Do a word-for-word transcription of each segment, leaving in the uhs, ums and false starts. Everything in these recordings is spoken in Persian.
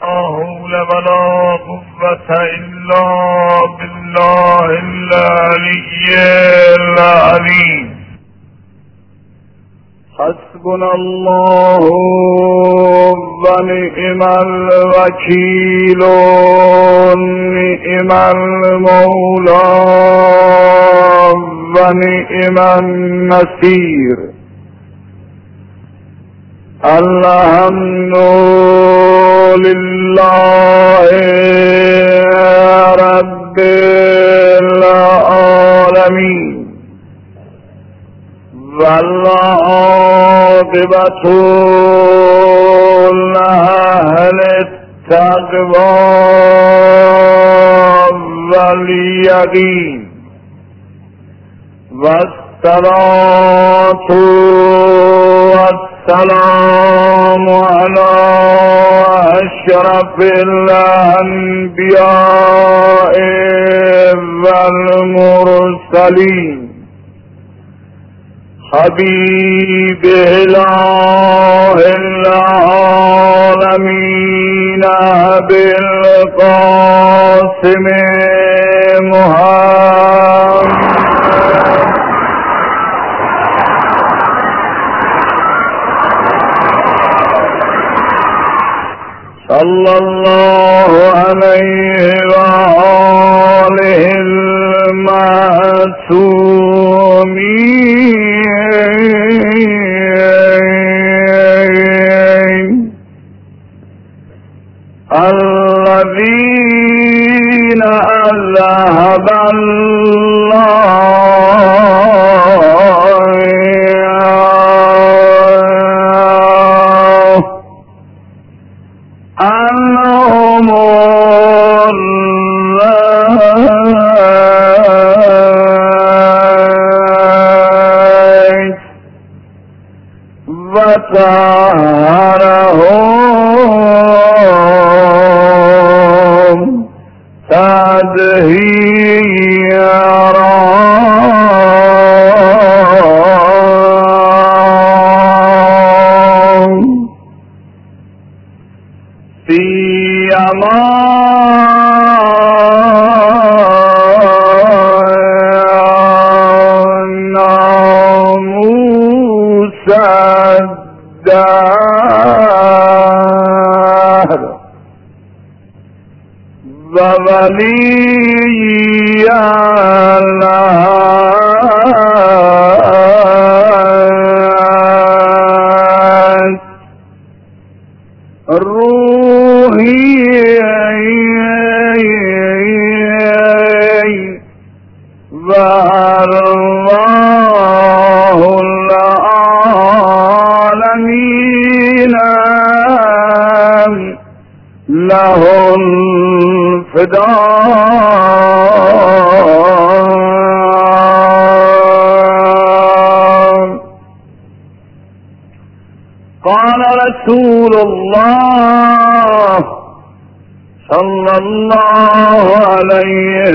حول ولا قوة إلا بالله العلي العظيم. حسبنا الله ونعم الوكيل نعم المولى ونعم النصير. الحمد لله رب العالمين والعاقبة لأهل التقوى واليقين والصلاة والسلام على أشرف الأنبياء والمرسلين حبيب إله العالمين بالقاسم محمد صلى الله عليه وآله المعصومين الذين أذهب الله عنهم الرجس وطهرهم تطهيرا. سيما ناموس الدهر وولي العهد روحي وأرواح العالمين له الفداء. قال رسول الله صلى الله عليه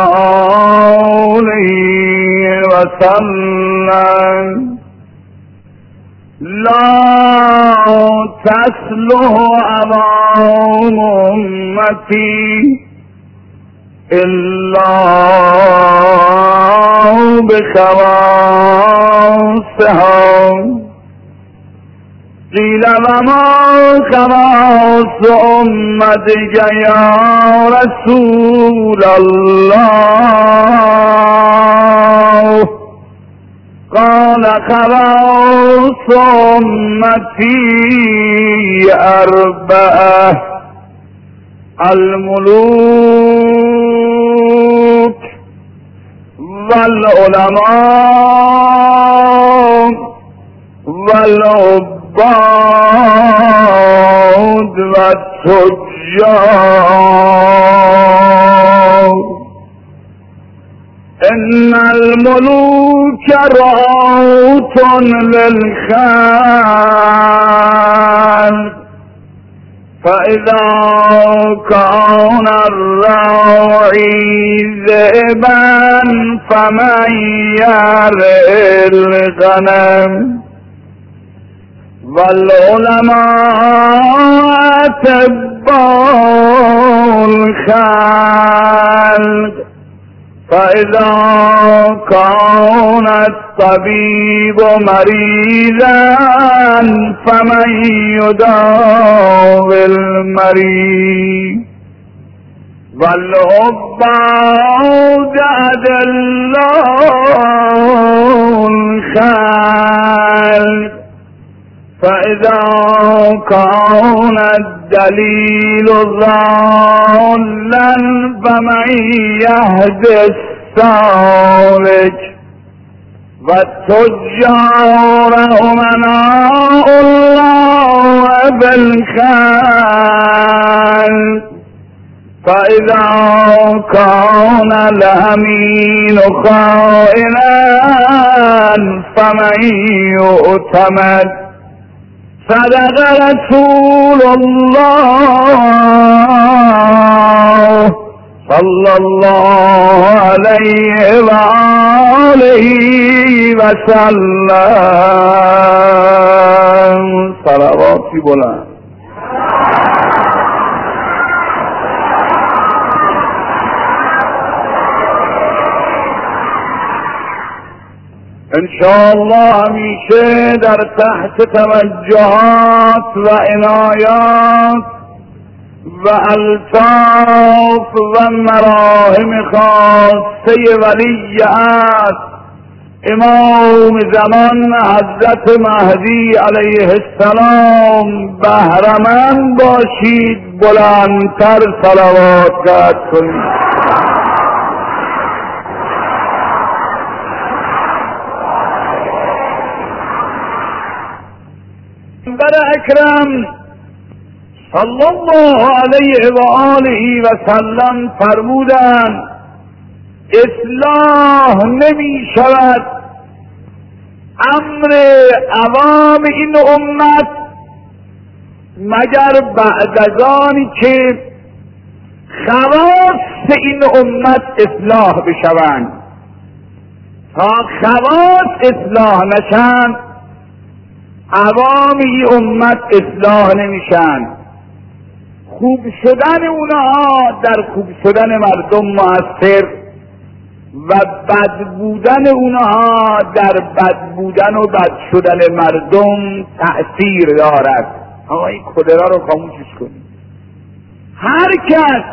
وآله وسلم لا تسلح أمام أمتي إلا بخواصها. قيل وما خواص أمتك يا رسول الله؟ قال خواص أمتي أربعة: الملوك والعلماء والعباد والتجار. إن الملوك رعوة للخلق فإذا كان الراعي ذئبا فمن يرعي الغنم. والعلماء الخلق فإذا كان الطبيب مريضا فمن يداوي المريض والحب أوجد الله الخلق فإذا كان الدليل ضالا فمن يهدي السالك والتجار أمناء الله بالخلق فإذا كان الأمين خائنا فمن يؤتمن صدق رسول الله صلى الله عليه وآله وسلم. صلوات بلند. انشاءالله همیشه در تحت توجهات و عنایات و الطاف و مراهم خاصه ولی است امام زمان حضرت مهدی علیه السلام بهره‌مند باشید. بلندتر صلوات قد کنید. پیغمبر اکرم صلی الله علیه و آله و سلم فرمودند اصلاح نمی شود امر عوام این امت مگر بعد از آنی که خواص این امت اصلاح بشوند. تا خواص اصلاح نشند عوامی امت اصلاح نمیشن. خوب شدن اونها در خوب شدن مردم مؤثر و بد بودن اونها در بد بودن و بد شدن مردم تأثیر دارد. آقا این کدرا رو خاموشش کنید. هر کس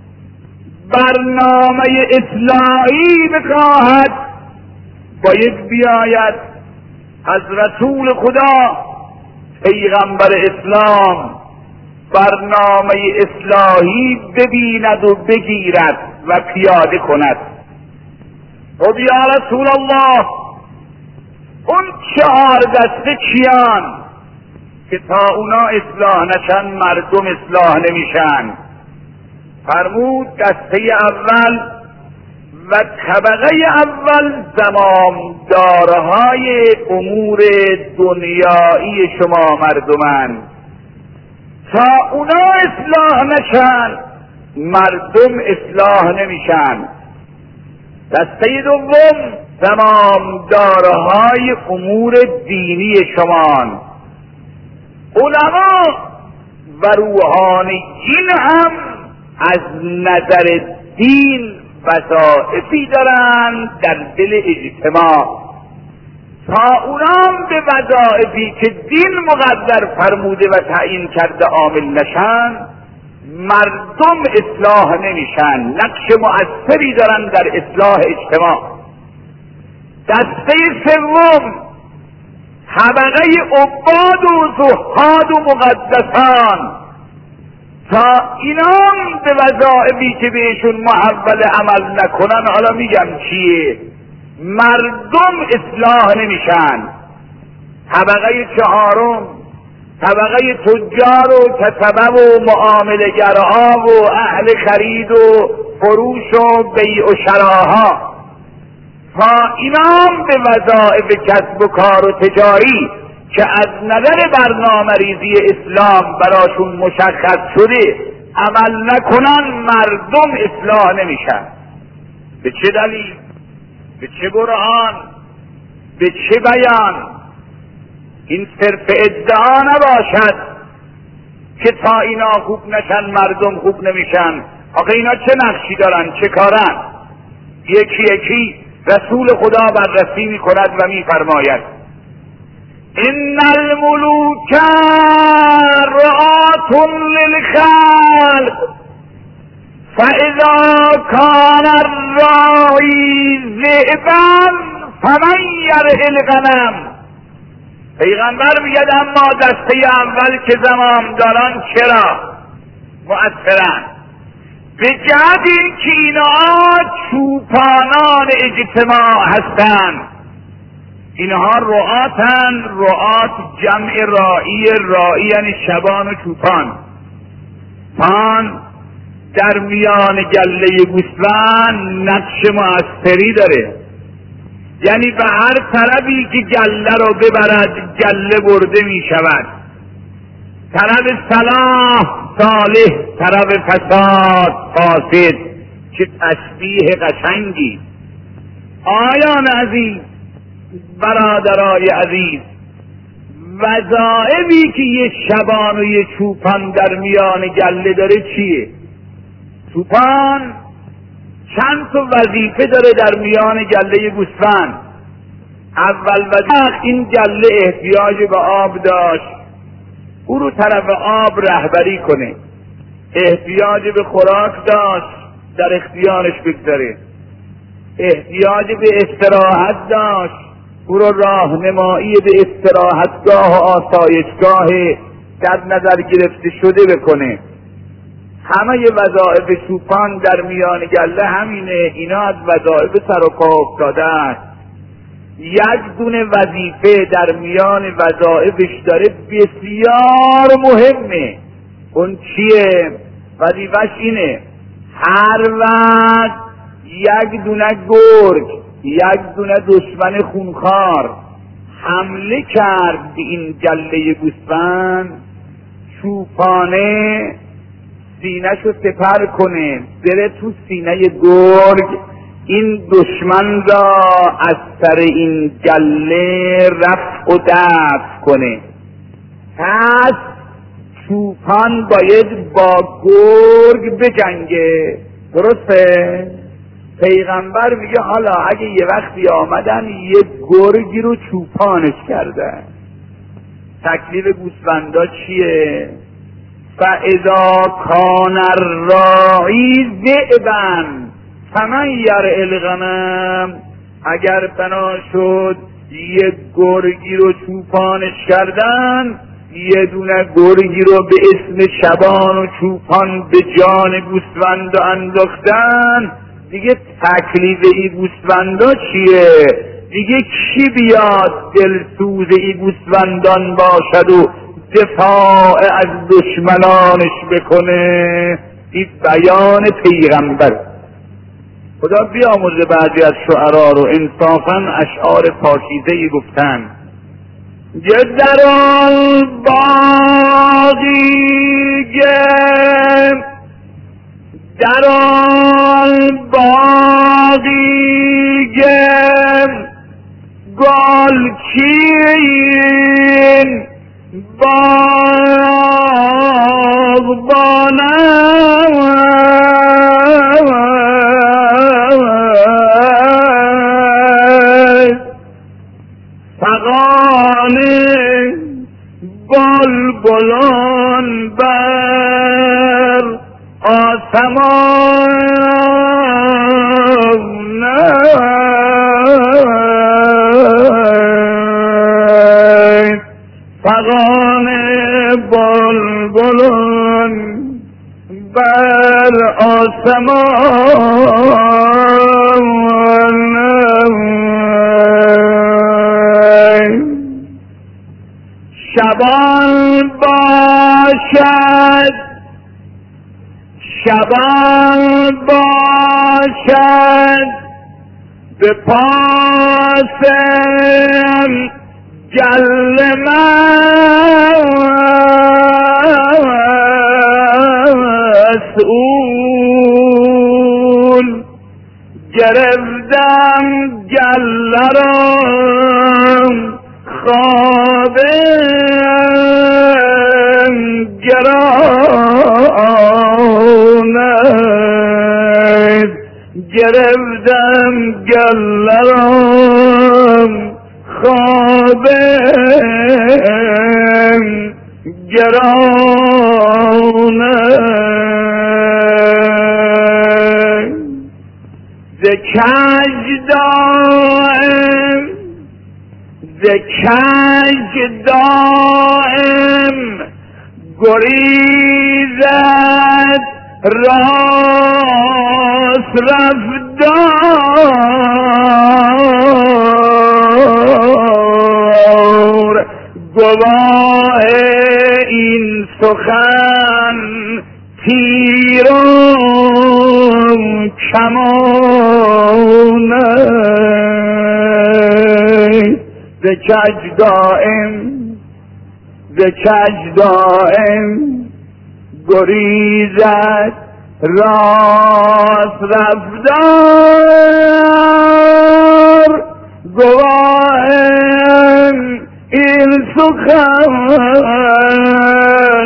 برنامه اصلاحی بخواهد باید بیاید از رسول خدا پیغمبر اسلام برنامه اصلاحی ببیند و بگیرد و پیاده کند. خب یا رسول الله اون چهار دسته چیان که تا اونا اصلاح نشن مردم اصلاح نمیشن؟ فرمود دسته اول و طبقه اول زمامدارهای امور دنیایی شما مردمان. تا اونا اصلاح نشن مردم اصلاح نمیشن. دسته دوم زمامدارهای امور دینی شما، علما و روحانیین هم از نظر دین وظایفی دارند در دل اجتماع. تا اونام به وظایفی که دین مقدر فرموده و تعیین کرده عامل نشن مردم اصلاح نمیشن، نقش مؤثری دارن در اصلاح اجتماع. دسته سوم طبقه عباد و زهاد و مقدسان. تا اینام به وظایفی که بهشون محول عمل نکنن، حالا میگم چیه، مردم اصلاح نمیشن. طبقه چهارم طبقه تجار و کسبه و معامله‌گرها و اهل خرید و فروش و بیع و شراها. تا اینام به وظایف کسب و کار و تجاری که از نظر برنامه ریزی اسلام براشون مشخص شده عمل نکنن مردم اصلاح نمیشن. به چه دلیل؟ به چه برهان؟ به چه بیان؟ این صرف ادعا نباشد که تا اینا خوب نشن مردم خوب نمیشن. آخه اینا چه نقشی دارن، چه کارن؟ یکی یکی رسول خدا بررسی میکند و میفرماید ان الملوک رعاة للخلق فاذا کان الراعی ذئبا فمن یرع الغنم. پیغمبر میگه اما دسته اول که زمامداران چرا مؤثرن؟ به جهت این که اینها چوپانان اجتماع هستند. اینها رعاتن. رعات جمع رائی، رائی یعنی شبان و چوپان. پان در میان گله گوسفند نقش مؤثری داره، یعنی به هر طرفی که گله رو ببرد گله برده می شود. طرف صلاح صالح، طرف فساد فاسد. چه تشبیه قشنگی! آیان عزیز، برادرای عزیز، وظایفی که یه شبان و یه چوپان در میان گله داره چیه؟ چوپان چند تا وظیفه داره در میان گله گوسفند. اول وظیفه این گله احتیاج به آب داشت، او رو طرف آب رهبری کنه. احتیاج به خوراک داشت، در اختیارش بگذاره. احتیاج به استراحت داشت، او رو راهنمایی به استراحتگاه و آسایشگاه در نظر گرفته شده بکنه. همه وظایف چوپان در میان گله همینه. اینا از وظایف سر و پا افتاده است. یک دونه وظیفه در میان وظایفش داره بسیار مهمه. اون چیه؟ وظیفش اینه هر وقت یک دونه گرگ، یک دونه دشمن خونخوار حمله کرد به این گله گوسفند، چوپانه سینه‌شو سپر کنه، بره تو سینه گرگ، این دشمن را از سر این گله رفع و دفع کنه. پس چوپان باید با گرگ بجنگه. درسته؟ پیغمبر میگه حالا اگه یه وقتی آمدن یه گرگی رو چوپانش کردن، تکلیف گوسفندا چیه؟ فاذا کان الراعی ذئبا فمن یرع الغنم. اگر بنا شد یه گرگی رو چوپانش کردن، یه دونه گرگی رو به اسم شبان و چوپان به جان گوسفندا انداختن، دیگه تکلیف ای گوسفندا چیه؟ دیگه کی بیاد دلسوز ای گوسفندان باشد و دفاع از دشمنانش بکنه؟ این بیان پیغمبر. خدا بیامرزه بعضی از شعرا رو، انصافا اشعار پاکیزه‌ای گفتن. در آن باغی گم، در آن باغی گم، گل چین باغ بانم فغان بلبلان بر آسمان فغان بلبلان بر آسمان شبان باشد، شبان باشد به پاس گل مسئول، گرفتم گل را خواب گرانت گرفتم گلرم خوابم گرانت ز کج دائم ز کج دائم گریزد راست رفتار گواه این سخن تیرم کمانه ز کج دائم ز کج دائم گریزد راست رفتار گواه این سخن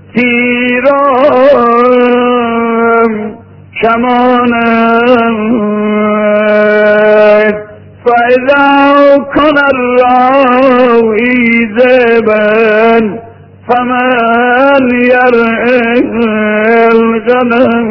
تیرم کمانم فاذا کن الراوی ذبن فمن يرعى الغنم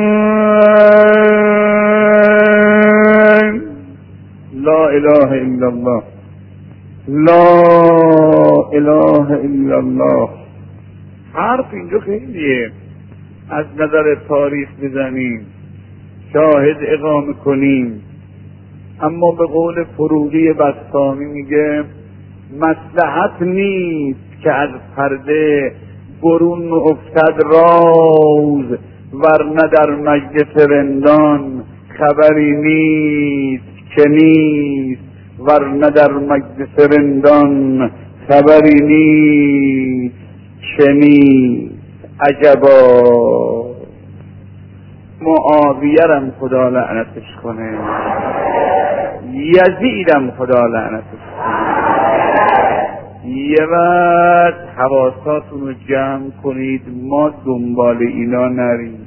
لا اله الا الله لا اله الا الله. حرف اینجا خیلیه، از نظر تاریخ بزنیم، شاهد اقامه کنیم، اما به قول فروغی بسطامی میگه مصلحت نیست که از پرده برون افتد راز، ورنه در مجلس رندان خبری نیست که نیست، ورنه در مجلس رندان خبری نیست که نیست. عجبا معاویه خدا لعنتش کنه، یزیدم خدا لعنتش کنه. یه وقت حواساتون رو جمع کنید، ما دنبال اینا نریم.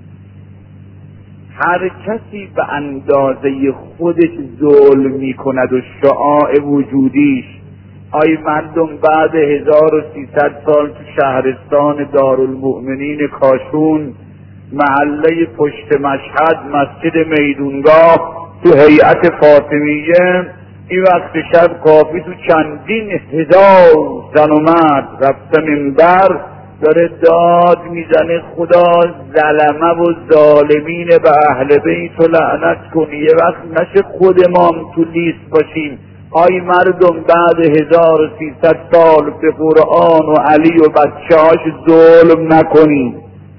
هر کسی به اندازه خودش ظلم می کند و شعاع وجودیش. آی مردم بعد هزار و سیصد سال تو شهرستان دارالمؤمنین کاشون، محله پشت مشهد، مسجد میدونگاه، تو هیئت فاطمیه، این وقت شب کافی تو چندین هزار زن و مرد رفته منبر داره داد میزنه خدا ظلمه و ظالمین به اهل بیت و لعنت کنی. یه وقت نشه خود ما هم تو لیست باشیم. آی مردم بعد هزار و سیصد سال به قرآن و علی و بچه هاش ظلم نکنیم.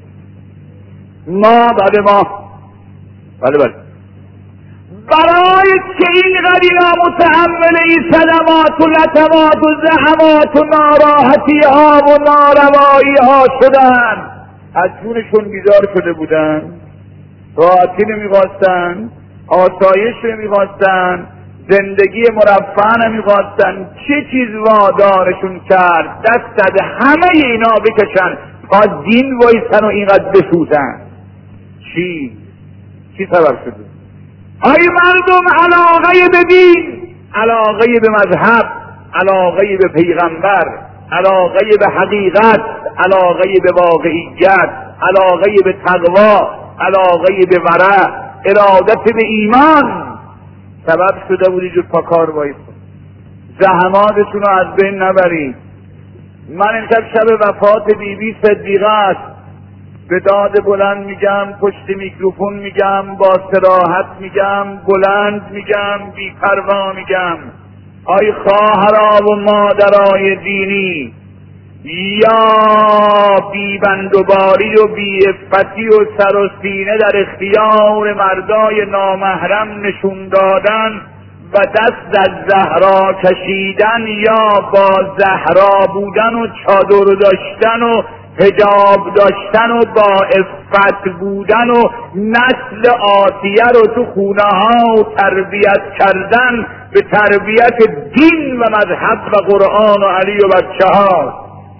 ما بله ما بله بله برای که این قبیله متحمل این صدمات و لطمات و زحمات و ناراحتی ها و ناروایی ها شدن، از جونشون بیدار شده بودن، راحتی نمیخواستن، آسایش نمیخواستن، زندگی مرفه نمیخواستن. چه چیز وادارشون کرد دست زده همه اینا بکشن تا دین وایسن و اینقدر بسوزن؟ چی؟ چی سبب شده؟ آی مردم علاقه به دین، علاقه به مذهب، علاقه به پیغمبر، علاقه به حقیقت، علاقه به واقعیت، علاقه به تقوا، علاقه به ورع، ارادت به ایمان سبب شده بودی جو پاکار وایسن. زحماتشون رو از بین نبرید. من امشب شب وفات بیبی صدیقه است، به داد بلند میگم، پشت میکروفون میگم، با صراحت میگم، بلند میگم، بی پروا میگم. آی خواهرها و مادرای دینی، یا بی بندوباری و بی عفتی و سر و سینه در اختیار مردای نامحرم نشون دادن و دست از زهرا کشیدن، یا با زهرا بودن و چادر داشتن و حجاب داشتن و با عفت بودن و نسل آتیه رو تو خونه ها تربیت کردن به تربیت دین و مذهب و قرآن و علی و بچه ها.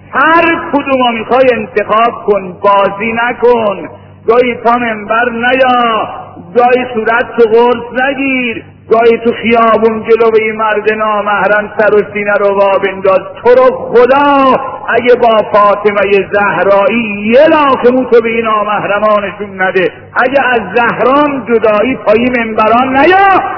هر کدوم میخوای انتخاب کن، بازی نکن، گاهی پا منبر نیا، گاهی صورت تو قرص نگیر، گاهی تو خیابون جلو این مرد نامحرم سر و سینه رو وا بنداز. تو رو خدا اگه با فاطمه زهرایی یه لاخ مو تو به این نامحرمانشون نده، اگه از زهران جدایی پایی منبران نیا.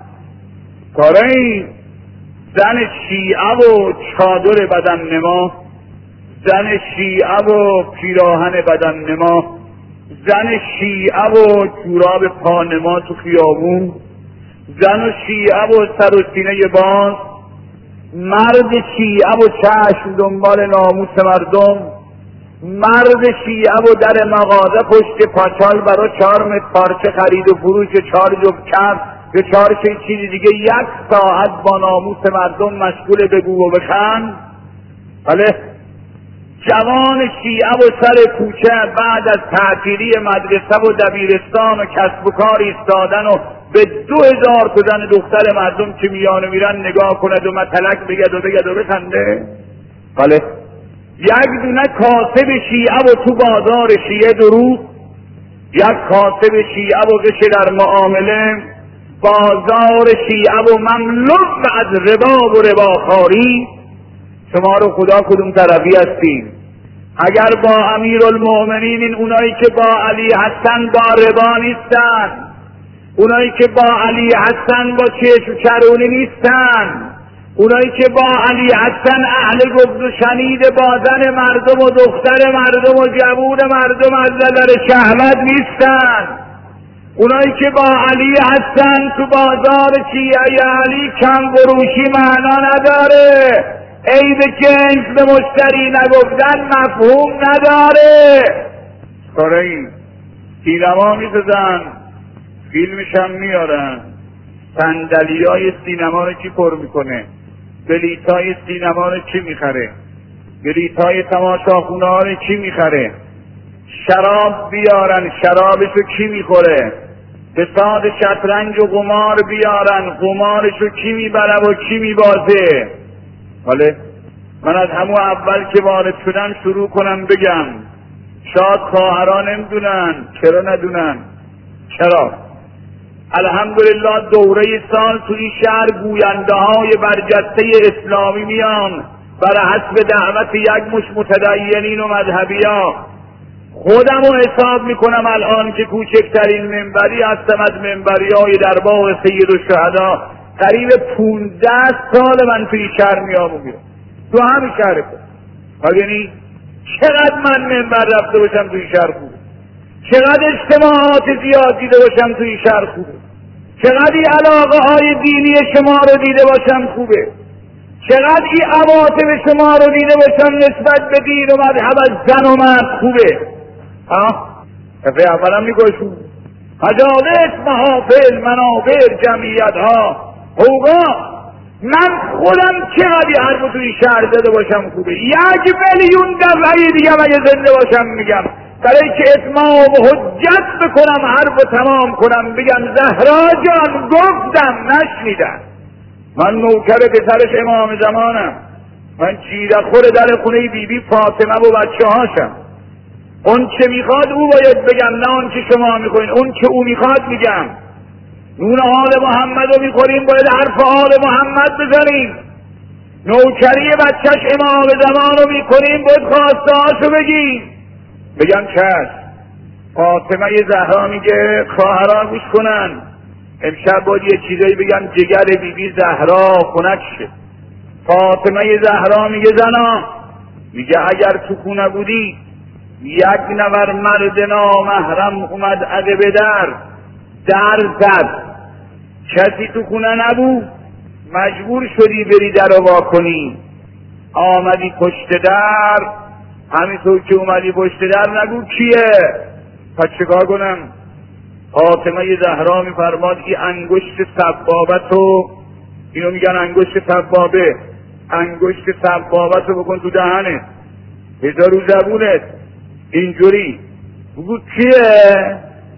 کارایی زن شیعه و چادر بدن نما، زن شیعه و پیراهن بدن نما، زن شیعه و جوراب پانما تو خیابون، زن و شیعه و سر و سینه باز، مرد شیعه و چشم دنبال ناموس مردم، مرد شیعه و در مغازه پشت پاچال برای چهار متر پارچه خرید و فروش چهار جفت کفش به چهار شی چیز دیگه یک ساعت با ناموس مردم مشغول بگو و بخند. بله، جوان شیعه و سر کوچه بعد از تعطیلی مدرسه و دبیرستان و کسب و کار ایستادن و به دو هزار تا زن دختر مردم که میان میرن نگاه کند و متلک بگد و بگد و بخنده. بله، یک دونه کاسب شیعه و تو بازار شیعه دروغ، یک کاسب شیعه و غش در معامله، بازار شیعه و مملو از ربا و رباخواری. شما رو خدا کدوم طرفی هستین؟ اگر با امیرالمؤمنین این اونایی که با علی هستن با ربا نیستن، اونایی که با علی هستن با چشم چرونی نیستن، اونایی که با علی هستن اهل گفت و شنید با زن مردم و دختر مردم و جوون مردم از نظر شهوت نیستن، اونایی که با علی هستن تو بازار شیعه علی کم فروشی معنا نداره، عیب جنس به مشتری نگفتن مفهوم نداره. کاره این سینما میسازن، فیلمش هم میارن، صندلی های سینما رو کی پر میکنه؟ بلیط های سینما رو کی میخره؟ بلیط های تماشاخونه ها رو کی میخره؟ شراب بیارن، شرابشو کی میخوره؟ بساط شطرنج و قمار بیارن، قمارشو کی میبره و کی میبازه؟ بله، من از همون اول که وارد شدم شروع کنم بگم، شاید خواهران نمیدونن، چرا ندونن؟ چرا؟ الحمدلله دوره سال تو این شهر گوینده های برجسته اسلامی میان برای حسب دعوت یک مش متدینین و مذهبی ها. خودم رو حساب میکنم الان که کوچکترین منبری هستم از منبری های دربار سید الشهدا. قریب پونزده سال من توی شهر میامونم، تو همین شهر کنم. یعنی چقدر من منبر رفته باشم توی شهر خوبه، چقدر اجتماعات زیاد دیده باشم توی شهر خوبه، چقدر این علاقه های دینی شما رو دیده باشم خوبه، چقدر این عواطف شما رو دیده باشم نسبت به دین و مذهب از زن و مرد خوبه. ها؟ دفعه اولم میگوشون مجالس، محافل، منابر، جمعیت ها، حوقا. من خودم چقدر حرف توی شهر زده باشم خوبه، یک میلیون دفعه دیگه اگه زنده باشم میگم، برای که اتمام و حجت بکنم، حرف تمام کنم، بگم زهرا جان گفتم نشنیدن. من نوکر پسرش امام زمانم، من چیره خور در خونه بی بی فاطمه و بچه هاشم. اون چه میخواد او باید بگم، نه اون که شما میخواین. اون که او میخواد میگم. نون آل محمد رو میخوریم باید حرف آل محمد بزنیم. نوکری بچهش امام زمان رو میکنیم باید خواسته هاشو بگیم. بگم چشم. فاطمه زهرا میگه خواهران گوش کنن، امشب باید یه چیزایی بگم جگر بی بی زهرا خنک شه. فاطمه زهرا میگه زنا، میگه اگر تو خونه بودی یک نفر مرد نامحرم اومد عقب در در زد، کسی تو خونه نبود، مجبور شدی بری در رو وا کنی، آمدی پشت در، همینطور که اومدی پشت در نگو کیه. پس چیکار کنم؟ فاطمه زهرا میفرماد این انگشت سبابتو، اینو میگن انگشت سبابه، انگشت سبابتو بکن تو دهنت، بذار رو زبونت اینجوری بگو کیه،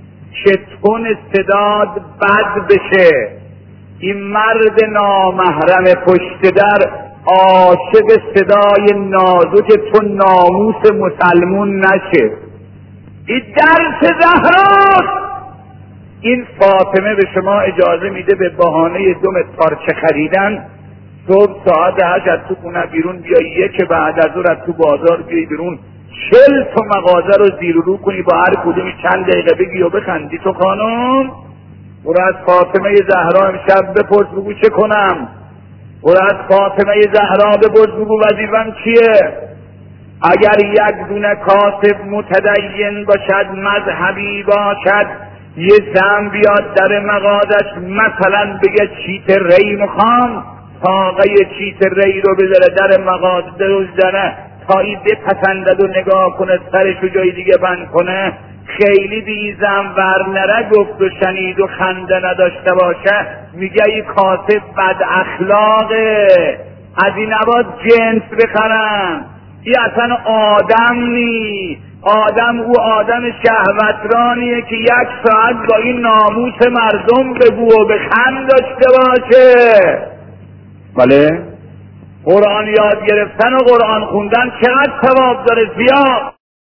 چطور استعداد بد بشه این مرد نامحرم پشت در عاشق صدای نازک تو ناموس مسلمون نشه. این درس زهراست. این فاطمه به شما اجازه میده به بهانه دم تارچه خریدن صبح ساعت هشت از تو خونه بیرون بیایی، یک بعد از ظهر از تو بازار بیایی بیرون، چل تا مغازه رو زیر و رو کنی، با هر کدومی چند دقیقه بگی و بخندی. تو خانم برو از فاطمه زهرا امشب بپرس بگو چه کنم. برو از فاطمه زهرا بپرس بگو وظیفم چیه. اگر یک دونه کاسب متدین باشد، مذهبی باشد، یه زن بیاد در مغازش مثلا بگه چیت ری میخوام، تاقه چیت ری رو بذاره در مغازه بزنه تا این بپسندد و نگاه کنه، سرش رو جای دیگه بند کنه، خیلی بیزم ور نره گفت و شنید و خنده نداشته باشه، میگه این کاسب بد اخلاقه، از این نباید جنس بخرن، این اصلا آدم نی. آدم او آدم شهوترانیه که یک ساعت با این ناموس مردم بگو و بخند داشته باشه. بله قرآن یاد گرفتن و قرآن خوندن چقدر ثواب داره، زیاد.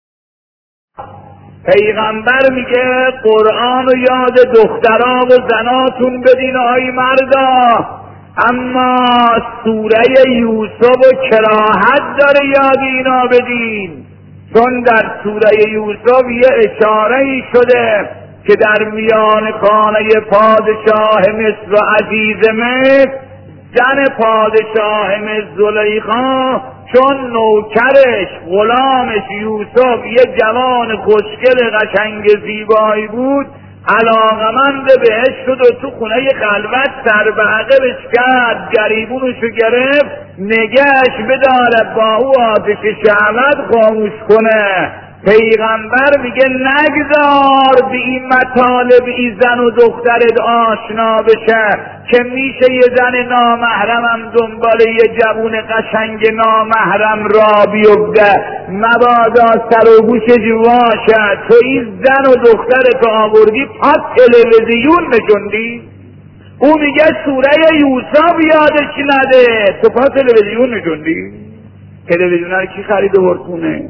پیغمبر میگه قرآن و یاد دخترها و زناتون بدین آی مردا، اما سوره یوسف و کراهت داره یاد اینا بدین، چون در سوره یوسف یه اشاره‌ای شده که در میان خانه پادشاه مصر و عزیز مصر زن پادشاه مصر زلیخا چون نوکرش غلامش یوسف یه جوان خوشگل قشنگ زیبایی بود، علاقمند بهش شد و تو خونه خلوت سر به عقبش کرد، گریبونشو گرفت نگهش بداره با او آتش شهوت خاموش کنه. پیغمبر میگه نگذار به این مطالب این زن و دخترت آشنا بشه که میشه یه زن نامحرمم دنبال یه جوون قشنگ نامحرم را بیفته، مبادا سر و گوشش واشه. تو این زن و دخترت آوردی پس تلویزیون نشوندی. او میگه سوره یوسف یادش نده، تو پس تلویزیون نشوندی. تلویزیون رو کی خرید و برخونه؟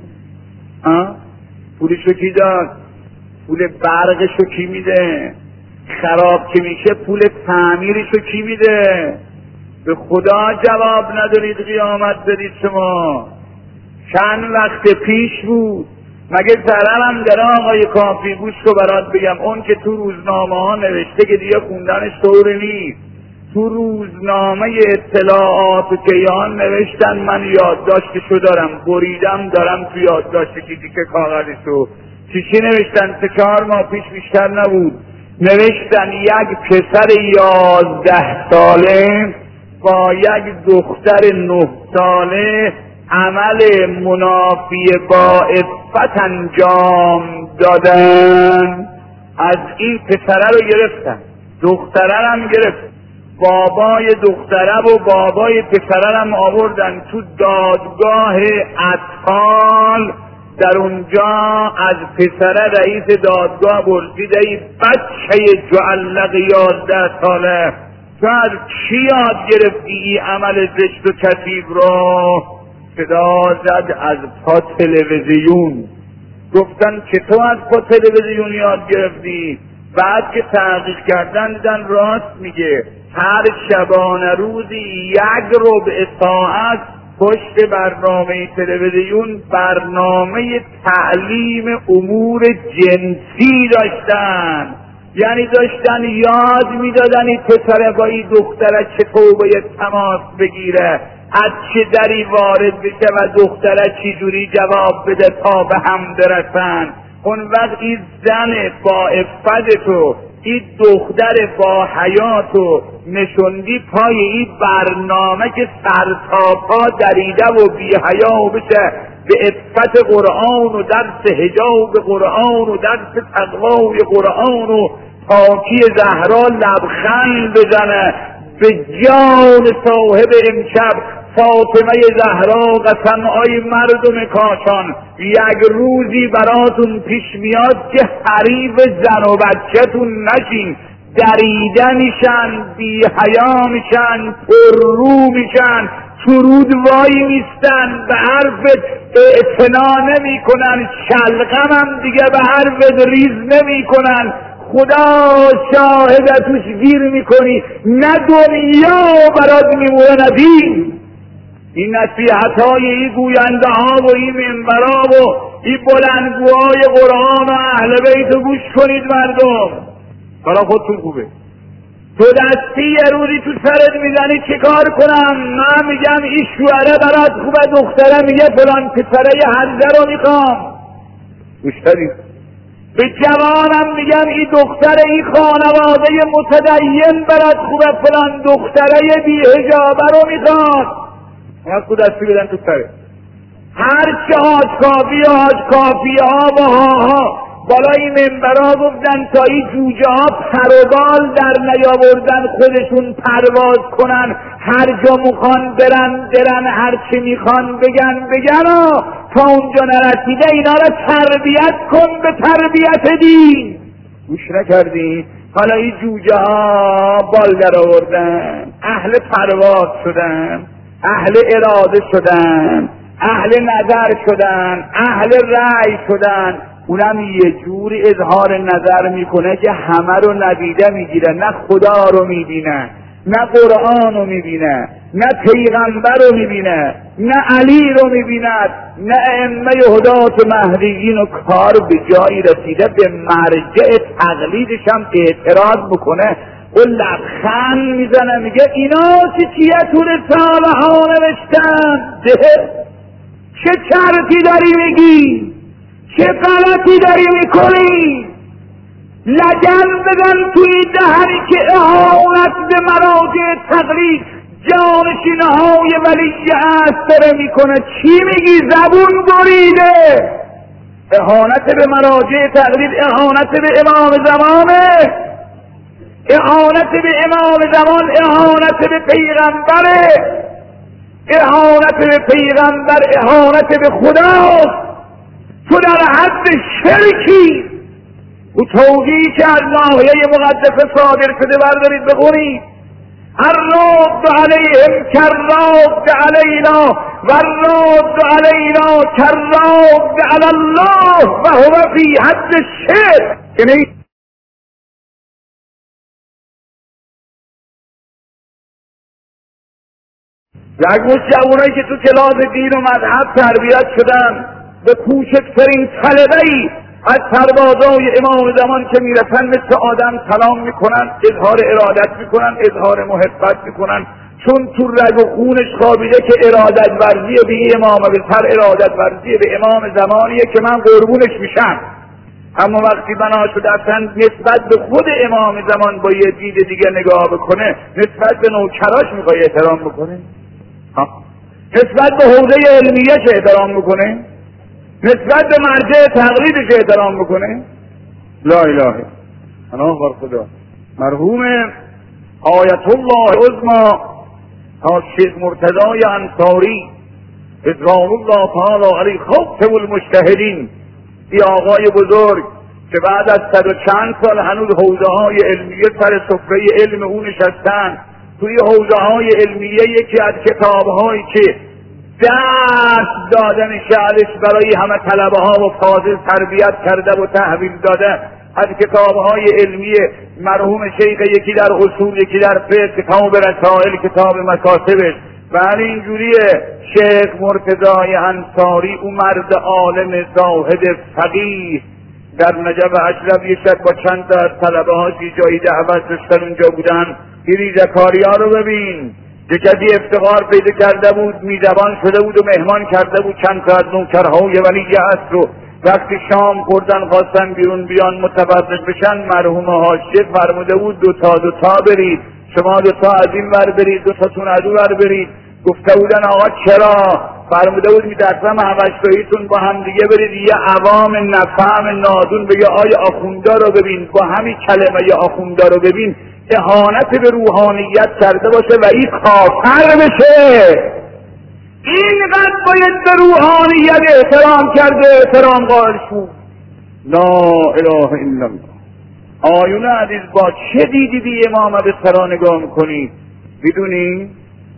پولشو کی داد؟ پول برقشو کی میده؟ خراب که میشه پول تعمیرشو کی میده؟ به خدا جواب ندارید قیامت بدید شما. چند وقت پیش بود، مگه ضررم داره آقای کافی؟ گوش رو برات بگم، اون که تو روزنامه ها نوشته که دیگه خوندنش طور نیست، تو روزنامه اطلاعات و کیهان نوشتن، من یادداشتشو دارم بریدم دارم تو یادداشت که دیگه کاغذشو چی چی نوشتن، سه چهار ماه پیش بیشتر نبود، نوشتن یک پسر یازده ساله با یک دختر نه ساله عمل منافی با عفت انجام دادن. از این پسره رو گرفتن، دختره هم گرفت، بابای دختره و بابای پسره هم آوردن تو دادگاه اطفال. در اونجا از پسره رئیس دادگاه پرسیده ای بچه جعلق یازده ساله تو از کی یاد گرفتی ای عمل زشت و کثیف را؟ صدا زد از پا تلویزیون. گفتن چطور از پا تلویزیون یاد گرفتی؟ بعد که تحقیق کردن دیدن راست میگه، هر شبانه روزی یک ربع ساعت پشت برنامه تلویزیون برنامه تعلیم امور جنسی داشتن، یعنی داشتن یاد میدادن این پسره با این دختره چطور باید تماس بگیره، از چه دری وارد بشه و دختره چی جوری جواب بده تا به هم برسن. اون وقت این زن با عفتو، این دختر با حیاتو نشوندی پای این برنامه که سر تا پا دریده و بی حیا و بشه به عفت قرآن و درس حجاب قرآن و درس تقوای قرآن و پاکی زهرا لبخند بزنه. به جان صاحب امشب فاطمه زهرا قسم آی مردم کاشان، یک روزی براتون پیش میاد که حریف زن و بچه‌تون نشین، دریده میشن، بی حیا میشن، پر رو میشن، فرود وای میستن، به حرفت اعتنا نمی کنن، شلغم هم دیگه به حرفت ریز نمی کنن. خدا شاهدتوش گیر میکنی، نه دنیا برات میمونه نه دین. این نصیحت های این گوینده ها و این منبرها و این بلندگوهای قرآن و اهل بیت گوش کنید مردم. برای خودتون خوبه. تو دستی یه روزی تو سرت میزنی چه کار کنم؟ من میگم این شوهره برات خوبه، دختره میگه فلان پسره یه حلزه رو میخوام. گوش دارید؟ به جوانم میگم این دختر این خانواده متدین برات خوبه، فلان دختره بی حجابه رو میخواد. من خود دستی بدن تو سره. هر چه حاج کافی و حاج کافی ها و ها ها بالای منبرها گفتن تا این جوجه ها پروبال در نیاوردن خودشون پرواز کنن، هر جا میخوان برن برن، هر چی میخوان بگن بگن. تا اونجا نرسیده اینا را تربیت کن به تربیت دین. گوش نکردی؟ حالا این جوجه ها بال در آوردن، اهل پرواز شدن، اهل اراده شدن، اهل نظر شدن، اهل رأی شدن. اونم یه جوری اظهار نظر میکنه که همه رو ندیده میگیره، نه خدا رو میبینه، نه قرآن رو میبینه، نه پیغمبر رو میبینه، نه علی رو میبیند، نه ائمه هدات مهدیین. و کار به جایی رسیده به مرجع تقلیدش هم اعتراض بکنه و لبخند میزنه میگه اینا که چیه تو رساله ها نوشتن؟ چه چرتی داری میگی؟ چه غلطی داری میکنی؟ لگن بزن توی دهنی که اهانت به مراجع تقلید جانشینه های ولی عصر داره میکنه. چی میگی؟ زبون بریده. اهانت به مراجع تقلید اهانت به امام زمانه، اهانت به امام زمان اهانت به پیغمبره، اهانت به پیغمبر اهانت به خداست. تو در حد شرکی و توجیهی که از ناحیه مقدسه صادر شده بردارید بخونید. الرد علیهم کررد علینا و الرد علینا کررد علی الله و هو فی حد شرک. یعنی یک مش جوانایی که تو کلاس دین و مذهب تربیت شدن به کوچکترین طلبه‌ای از سربازای امام زمان که میرسن مثل آدم سلام میکنن، اظهار ارادت میکنن، اظهار محبت میکنن، چون تو رگ و خونش خوابیده که ارادت ورزی به امام به سر ارادت ورزی به امام زمانیه که من قربونش میشم. اما وقتی بنا شده اصلا نسبت به خود امام زمان با یه دید دیگه نگاه بکنه، نسبت به نوکراش میخوای احترام بکنه؟ ها؟ نسبت به حوزه علمیه چه احترام بکنه؟ نسبت به مرجع تقلیدش احترام بکنه؟ لا اله الا الله. خدا مرحوم آیت الله عظما تا شیخ مرتضی انصاری رضوان الله تعالی علیه خاتم المجتهدین، این آقای بزرگ که بعد از صد و چند سال هنوز حوزه های علمیه سر سفره علم او نشستن، توی حوزه های علمیه یکی از کتاب هایی که دست داده میشه ازش برای همه طلبه ها و فاضل تربیت کرده و تحویل داده، از کتاب های علمیه مرحوم شیخ، یکی در اصول یکی در فقه، کتاب رسائل، کتاب مکاتبش. بله اینجوریه. شیخ مرتضی انصاری او مرد عالم زاهد فقیه در نجف اشرف یه شب با چند تا طلبه ها جایی دعوت داشتن اونجا بودن. دیری زکاریا رو ببین، یه کسی افتقار پیدا کرده بود، میزبان شده بود و مهمان کرده بود چند تا از نوکرهای ولی عصر رو. وقتی شام خوردن خواستن بیرون بیان متوسط بشن، مرحوم حاشیه فرموده بود دو تا دو تا برید، شما دو تا از این ور برید، دو تاتون از اون ور برید. گفته بودن آقا چرا؟ فرموده بود میترسم حوشگاهیتون با هم دیگه برید یه عوام نفهم نادون بگه آیا آخوندا رو ببین، با همین کلمه یا آخوندا رو ببین اهانت به روحانیت کرده باشه و این کافر بشه. اینقدر باید به روحانیت احترام کرده، احترام قائل شد. لا اله الا الله. آیون عزیز با چه دیدی بی امام به سرا نگاه میکنی؟ میدونی؟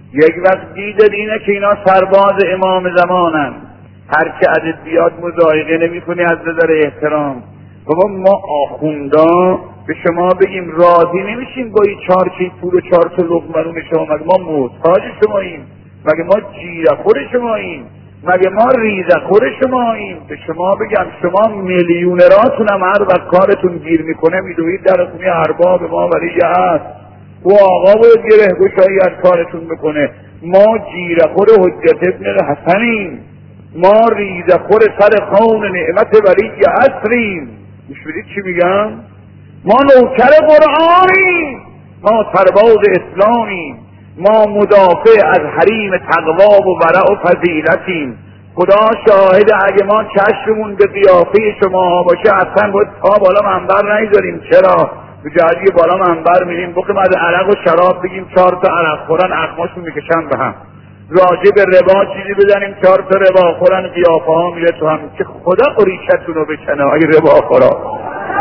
یک وقت دیدت اینه که اینا سرباز امام زمانن، هر که عدد بیاد مضایقه نمی کنی از نظر احترام. بابا ما آخوندا به شما بگیم راضی نمیشیم با این چهار چی پول و چهار تا لقمه شما؟ مگه ما محتاج شماییم؟ مگه ما جیره خور شماییم؟ مگه ما ریزه خور شماییم؟ به شما بگم شما میلیونراتون هم هر وقت کارتون گیر میکنه میدوید در خونه ارباب ما ولی هست و آقا باید گره گشایی از کارتون بکنه. ما جیره خور حجت ابن الحسنیم، ما ریزه خور سر خون نعمت ولی عصریم. میشونید چی میگم؟ ما نوکر قرآنیم، ما سرباز اسلامیم، ما مدافع از حریم تقوا و ورع و فضیلتیم. خدا شاهد اگه ما چشممون به قیافه شما باشه اصلا باید تا بالا منبر نیذاریم. چرا؟ تو جهادی بالا منبر میریم بخیم از عرق و شراب بگیم چهار تا عرق خورن اخماشون میکشن به هم، راجع به ربا چیزی بزنیم چهار تا ربا خورن قیافه ها میره تو هم، که خدا قریشتون رو بکنه های ربا خورا.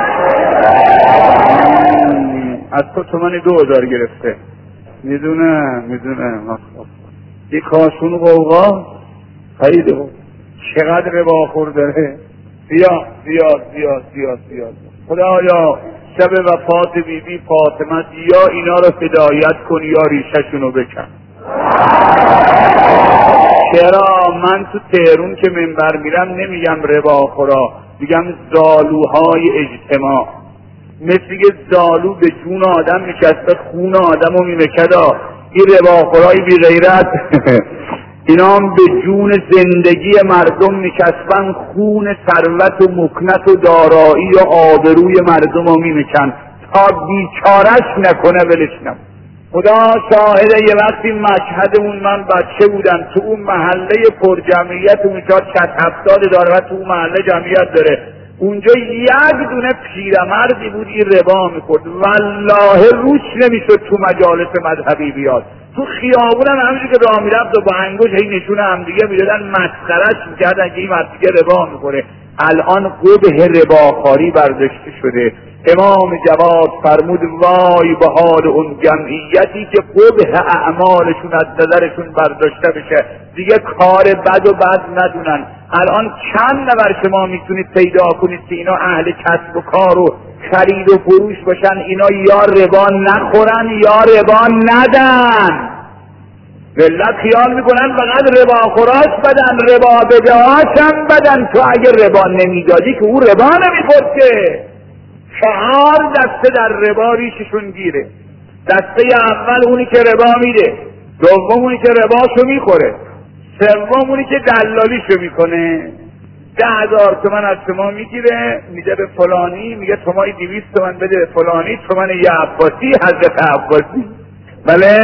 از تو تومن دو هزار گرفته. میدونه میدونه یک کاشون قوقا خیلی خوب. چقدر ربا خور داره؟ زیاد زیاد زیاد زیاد زیاد. خدایا شب وفات بی بی فاطمه یا اینا رو هدایت کن یا ریشه‌شون رو بکن. چرا من تو تهرون که منبر میرم نمیگم ربا خورا، میگم زالوهای اجتماع. مثل یه زالو به جون آدم میشسته خون آدم رو میمکدا، این ربا خورای بی غیرت اینا هم به جون زندگی مردم میچسبن، خون ثروت و مکنت و دارایی و آبروی مردم رو میمکن تا بیچارش نکنه ولش نم. خدا شاهده یه وقتی مشهدمون من بچه بودم تو اون محله پر جمعیت اونجا چت هفتاد داره و تو اون محله جمعیت داره، اونجا یک دونه پیرمردی بود این ربا میخورد، والله روش نمیشد تو مجالس مذهبی بیاد. تو خیابون هم همینجور که راه میرفت و با انگوش هی نشونه همدیگه میدادن مسخرهش میکردن که این مرد دیگه ربا میخوره. الان قبح رباخواری برداشته شده. امام جواد فرمود وای به حال اون جمعیتی که قبح اعمالشون از نظرشون برداشته بشه، دیگه کار بد و بد ندونن. الان چند نفر شما میتونید پیدا کنید که اینا اهل کسب و کار و خرید و فروش باشن اینا یا ربا نخورن یا ربا ندن؟ ملت خیال میکنن فقط ربا خوراش بدن، ربا بدهاش هم بدن. تو اگه ربا نمیدادی که او ربا نمیخورد که. چهار دسته در ربا ریششون گیره. دسته اول اونی که ربا میده، دوم اونی که رباشو میخوره، سوم اونی که دلالیشو میکنه. ده هزار تومن از شما میگیره میده به فلانی، میگه تومای دویست تومن بده به فلانی، تومن یه عباسی حضرت عباسی. بله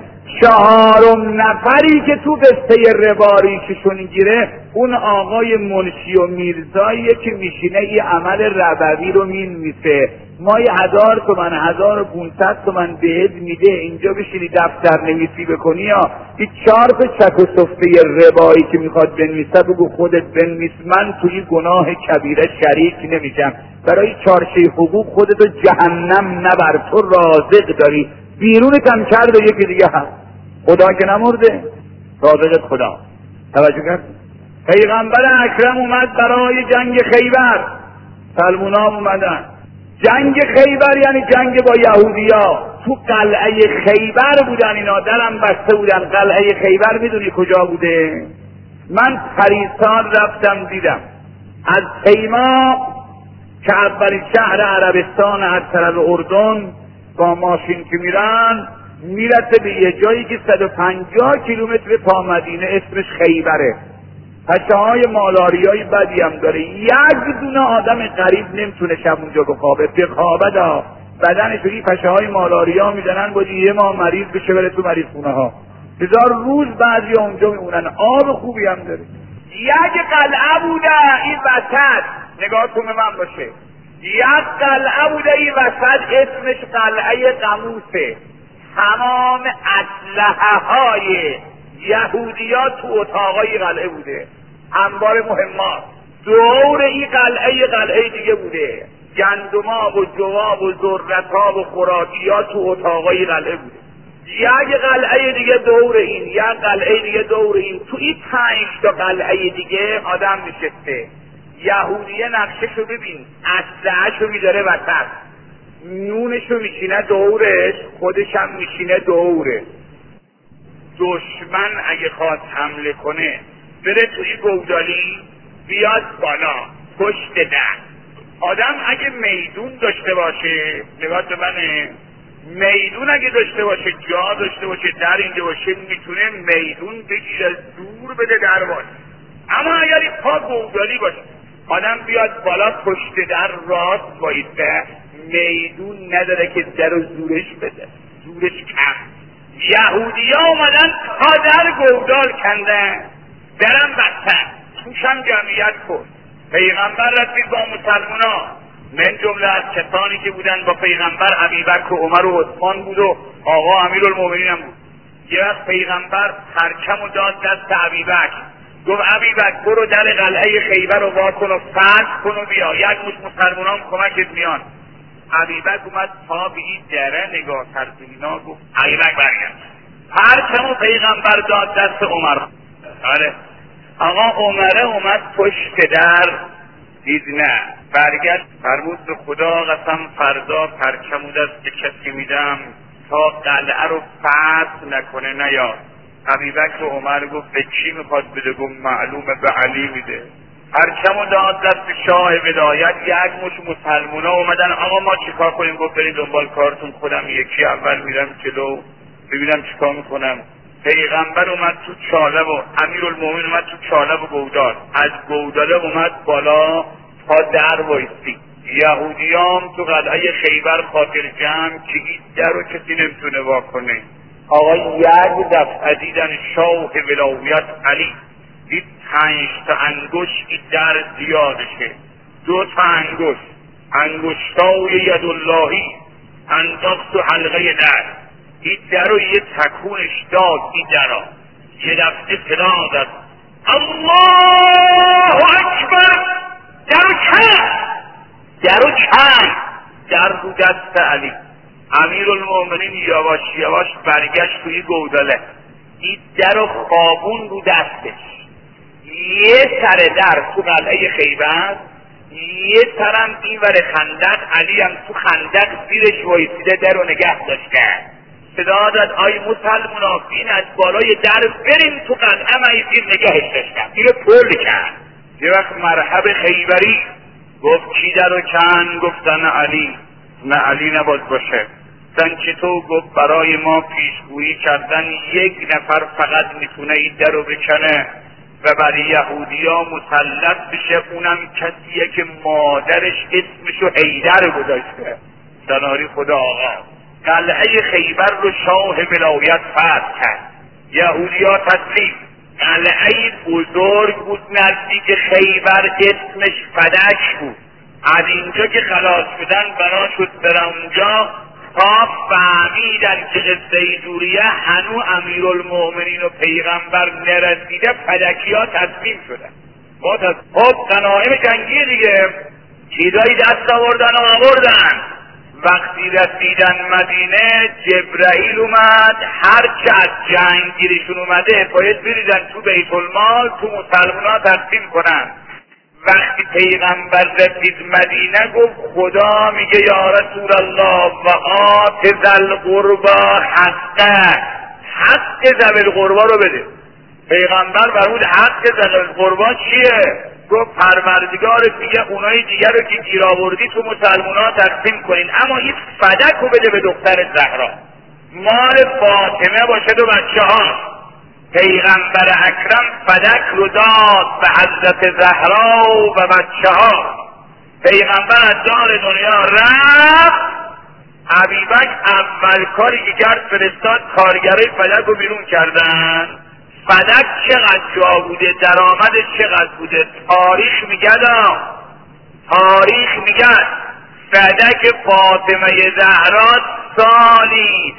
چهارم نفری که تو قصه ربا ریششون گیره اون آقای منشی و میرزاییه که میشینه یه عمل ربوی رو مینویسه، ما یه هزار تومن هزار و پونصد تومن بهت میده اینجا بشینی دفتر نویسی بکنی. یا این چهار تا چک و سفته ربایی که میخواد بنویسه بگو خودت بنویس، من توی گناه کبیره شریک نمیشم. برای چارچه حقوق خودتو جهنم نبر، تو رازق داری، بیرون کم کرد و یکی دیگه هست. خدا که نمرده، رازقت خدا. توجه کرد؟ پیغمبر اکرم اومد برای جنگ خیبر، سلمونا اومدن. جنگ خیبر یعنی جنگ با یهودیا. تو قلعه خیبر بودن اینا، درم بسته بودن. قلعه خیبر میدونی کجا بوده؟ من پریسان رفتم دیدم. از تیما که اولین شهر عربستان از طرف اردن با ماشین که میرن میرسه به یه جایی که صد و پنجاه کیلومتر تا مدینه، اسمش خیبره. پشه های مالاریایی بدی هم داره، یک دونه آدم غریب نمیتونه شب اونجا بخوابه. بخوابه دا بدنش روی پشه های مالاریا میزنن باید یه ماه مریض بشه بره تو مریض خونه ها. هزار روز بعضی اونجا میمونن. آب خوبی هم داره. یک قلعه بوده این وسط، نگاهتون به من باشه، یک قلعه بوده این وسط اسمش قلعه قموسه. تمام اسلحه های یهودیا تو اتاقای قلعه بوده، انبار مهمات. دور این قلعه قلعه دیگه بوده، گندما و جواب و ذرت‌ها و خوراکیات تو اتاقای قلعه بوده. یک قلعه دیگه دور این، یک قلعه دیگه دور این. تو این پنج تا قلعه دیگه آدم نشسته. یهودیه نقشه‌شو ببین، اسلحه‌شو می‌داره وسط، نونشو میشینه دورش، خودش هم میشینه دوره. دشمن اگه خواست حمله کنه بره توی گودالی، بیاد بالا پشت در. آدم اگه میدون داشته باشه، نگاه به منه، میدون اگه داشته باشه، جا داشته باشه، در اینجا باشه، میتونه میدون بگیر از دور بده در باشه. اما اگر این پا گودالی باشه، آدم بیاد بالا پشت در راست بایسته، میدون نداره که در و زورش بده، زورش کم. یهودی ها اومدن تا در گودال کندن، درم بستن، توش هم جمعیت کن. پیغمبر رسید با مسلمان ها، من جمله از کسانی که بودن با پیغمبر ابوبکر و عمر و عثمان بود و آقا امیرالمومنین هم بود. یه وقت پیغمبر پرچم و داد دست ابوبکر، گفت ابوبکر برو در قلعه خیبر رو وا کن و فتح کن و بیا، یک مش مسلمانان کمکت میان. ابوبکر اومد تا به این دره نگاه کرد اینا، گفت ابوبکر برگرد. پرچم و پیغمبر داد دست عمر. آره آقا عمره اومد پشت در، دید نه، برگشت فرمود به خدا قسم فردا پرچم و دست کسی میدم تا قلعه رو فتح نکنه نیاد. ابوبکر و عمر گفت به کی میخواد بده؟ گفت معلومه به علی میده. پرچم و داد دست شاه ولایت. یک مش مسلمونا اومدن آقا ما چیکار کنیم؟ گفت برید دنبال کارتون، خودم یکی اول میرم جلو ببینم چیکار میکنم. پیغمبر اومد تو چاله و امیرالمومنین اومد تو چاله و گودال، از گوداله اومد بالا تا در وایسی. یهودیام تو قلعه خیبر خاطر جمع که این در رو کسی نمیتونه واکنه. آقا یک دفعه دیدن شاه ولایت علی، دید پنج تا انگشت این در زیادشه، دو تا انگشت، انگشتای یداللهی انداخت تو حلقه در، این در رو یه تکونش داد. این در رو یه دفعه صدا داد الله اکبر، در رو کن، در رو کن، در رو دست علی. امیرالمومنین یواش یواش برگشت توی گوداله، این در رو خوابون رو دستش. یه سر در تو قلعه خیبر، یه سرم این ور خندق، علی هم تو خندق زیرش وایسیده در رو نگه داشته. صدا داد آی مسلمونا این از بالای در بریم تو قلعه، من این زیر نگهش داشتم، این رو پل کرد. یه وقت مرحب خیبری گفت کی در رو کن؟ گفتن علی. نه علی نباید باشه. گفتن چطور؟ گفت برای ما پیشگویی کردن یک نفر فقط میتونه این در رو بکنه و برای یهودی ها مسلط بشه، اونم کسیه که مادرش اسمشو حیدر گذاشته. سناری خدا آقا قلعه خیبر رو شاه ولایت فتح کرد، یهودی ها تسلیم. قلعه بزرگ بود نزدیک خیبر، اسمش فدک بود. از اینجا که خلاص شدن بنا شد برن اونجا، تا فهمیدن که قصه دوریه هنو امیرالمومنین و پیغمبر نرسیده، فدکی ها تسلیم شدن. خب غنایم جنگی دیگه چیزایی دست آوردن و آوردن. وقتی رسیدن مدینه جبرائیل اومد، هرچه از جنگ گیرشون اومده باید بریدن تو بیت المال، تو مسلمان ها تقسیم کنن. وقتی پیغمبر رسید مدینه گفت خدا میگه یا رسول الله و آت ذل قربا حقه، حق ذوی القربا رو بده. پیغمبر فرمود حق ذوی القربا چیه؟ گفت پروردگار میگه اونای دیگه رو که گیر آوردی تو مسلمونا تقسیم کنین، اما این فدک رو بده به دختر زهرا، مال فاطمه باشه و بچه ها. پیغمبر اکرم فدک رو داد به حضرت زهرا و بچه ها. پیغمبر از دار دنیا رفت. ابوبکر اول کاری که کرد فرستاد کارگرای فدک رو بیرون کردن. فدک چقدر جا بوده، درآمدش چقدر بوده، تاریخ میگه تاریخ میگه فدک فاطمه زهرا سالی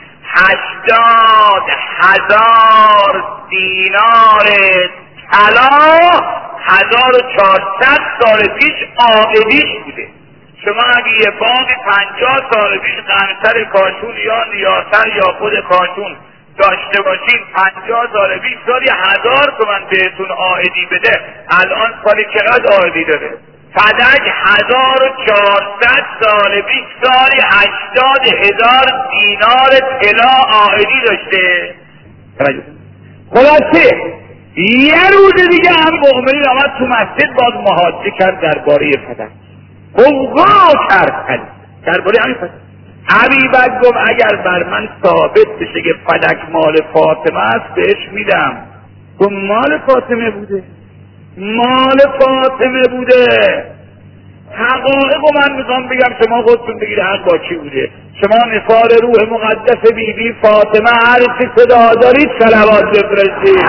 هشتاد هزار دینار طلا هزار و چهارصد سال پیش عاقبیش بوده. شما اگه یه باغ پنجاه سال پیش قنطر کاشون یا نیاسر یا خود کاشون داشته باشین، پنجاه سال پیش سالی هزار تومن بهتون عائدی بده، الان سالی چقدر عائدی داره؟ فدک هزار و چهارصد سال پیش سالی هشتاد هزار دینار طلا عائدی داشته. خلاصه یه روز دیگه هم مؤمنین آمد تو مسجد باز محاجه کرد درباره فدک، قوقا کرد درباره همین فدک. ابیبکر گفت اگر بر من ثابت بشه که فدک مال فاطمه است بهش میدم. گفت مال فاطمه بوده، مال فاطمه بوده. حقایقو من میخوام بگم، شما خودتون بگید حق با چی بوده. شما نثار روح مقدس بی بی فاطمه هر چی صدا دارید صلوات بفرستید.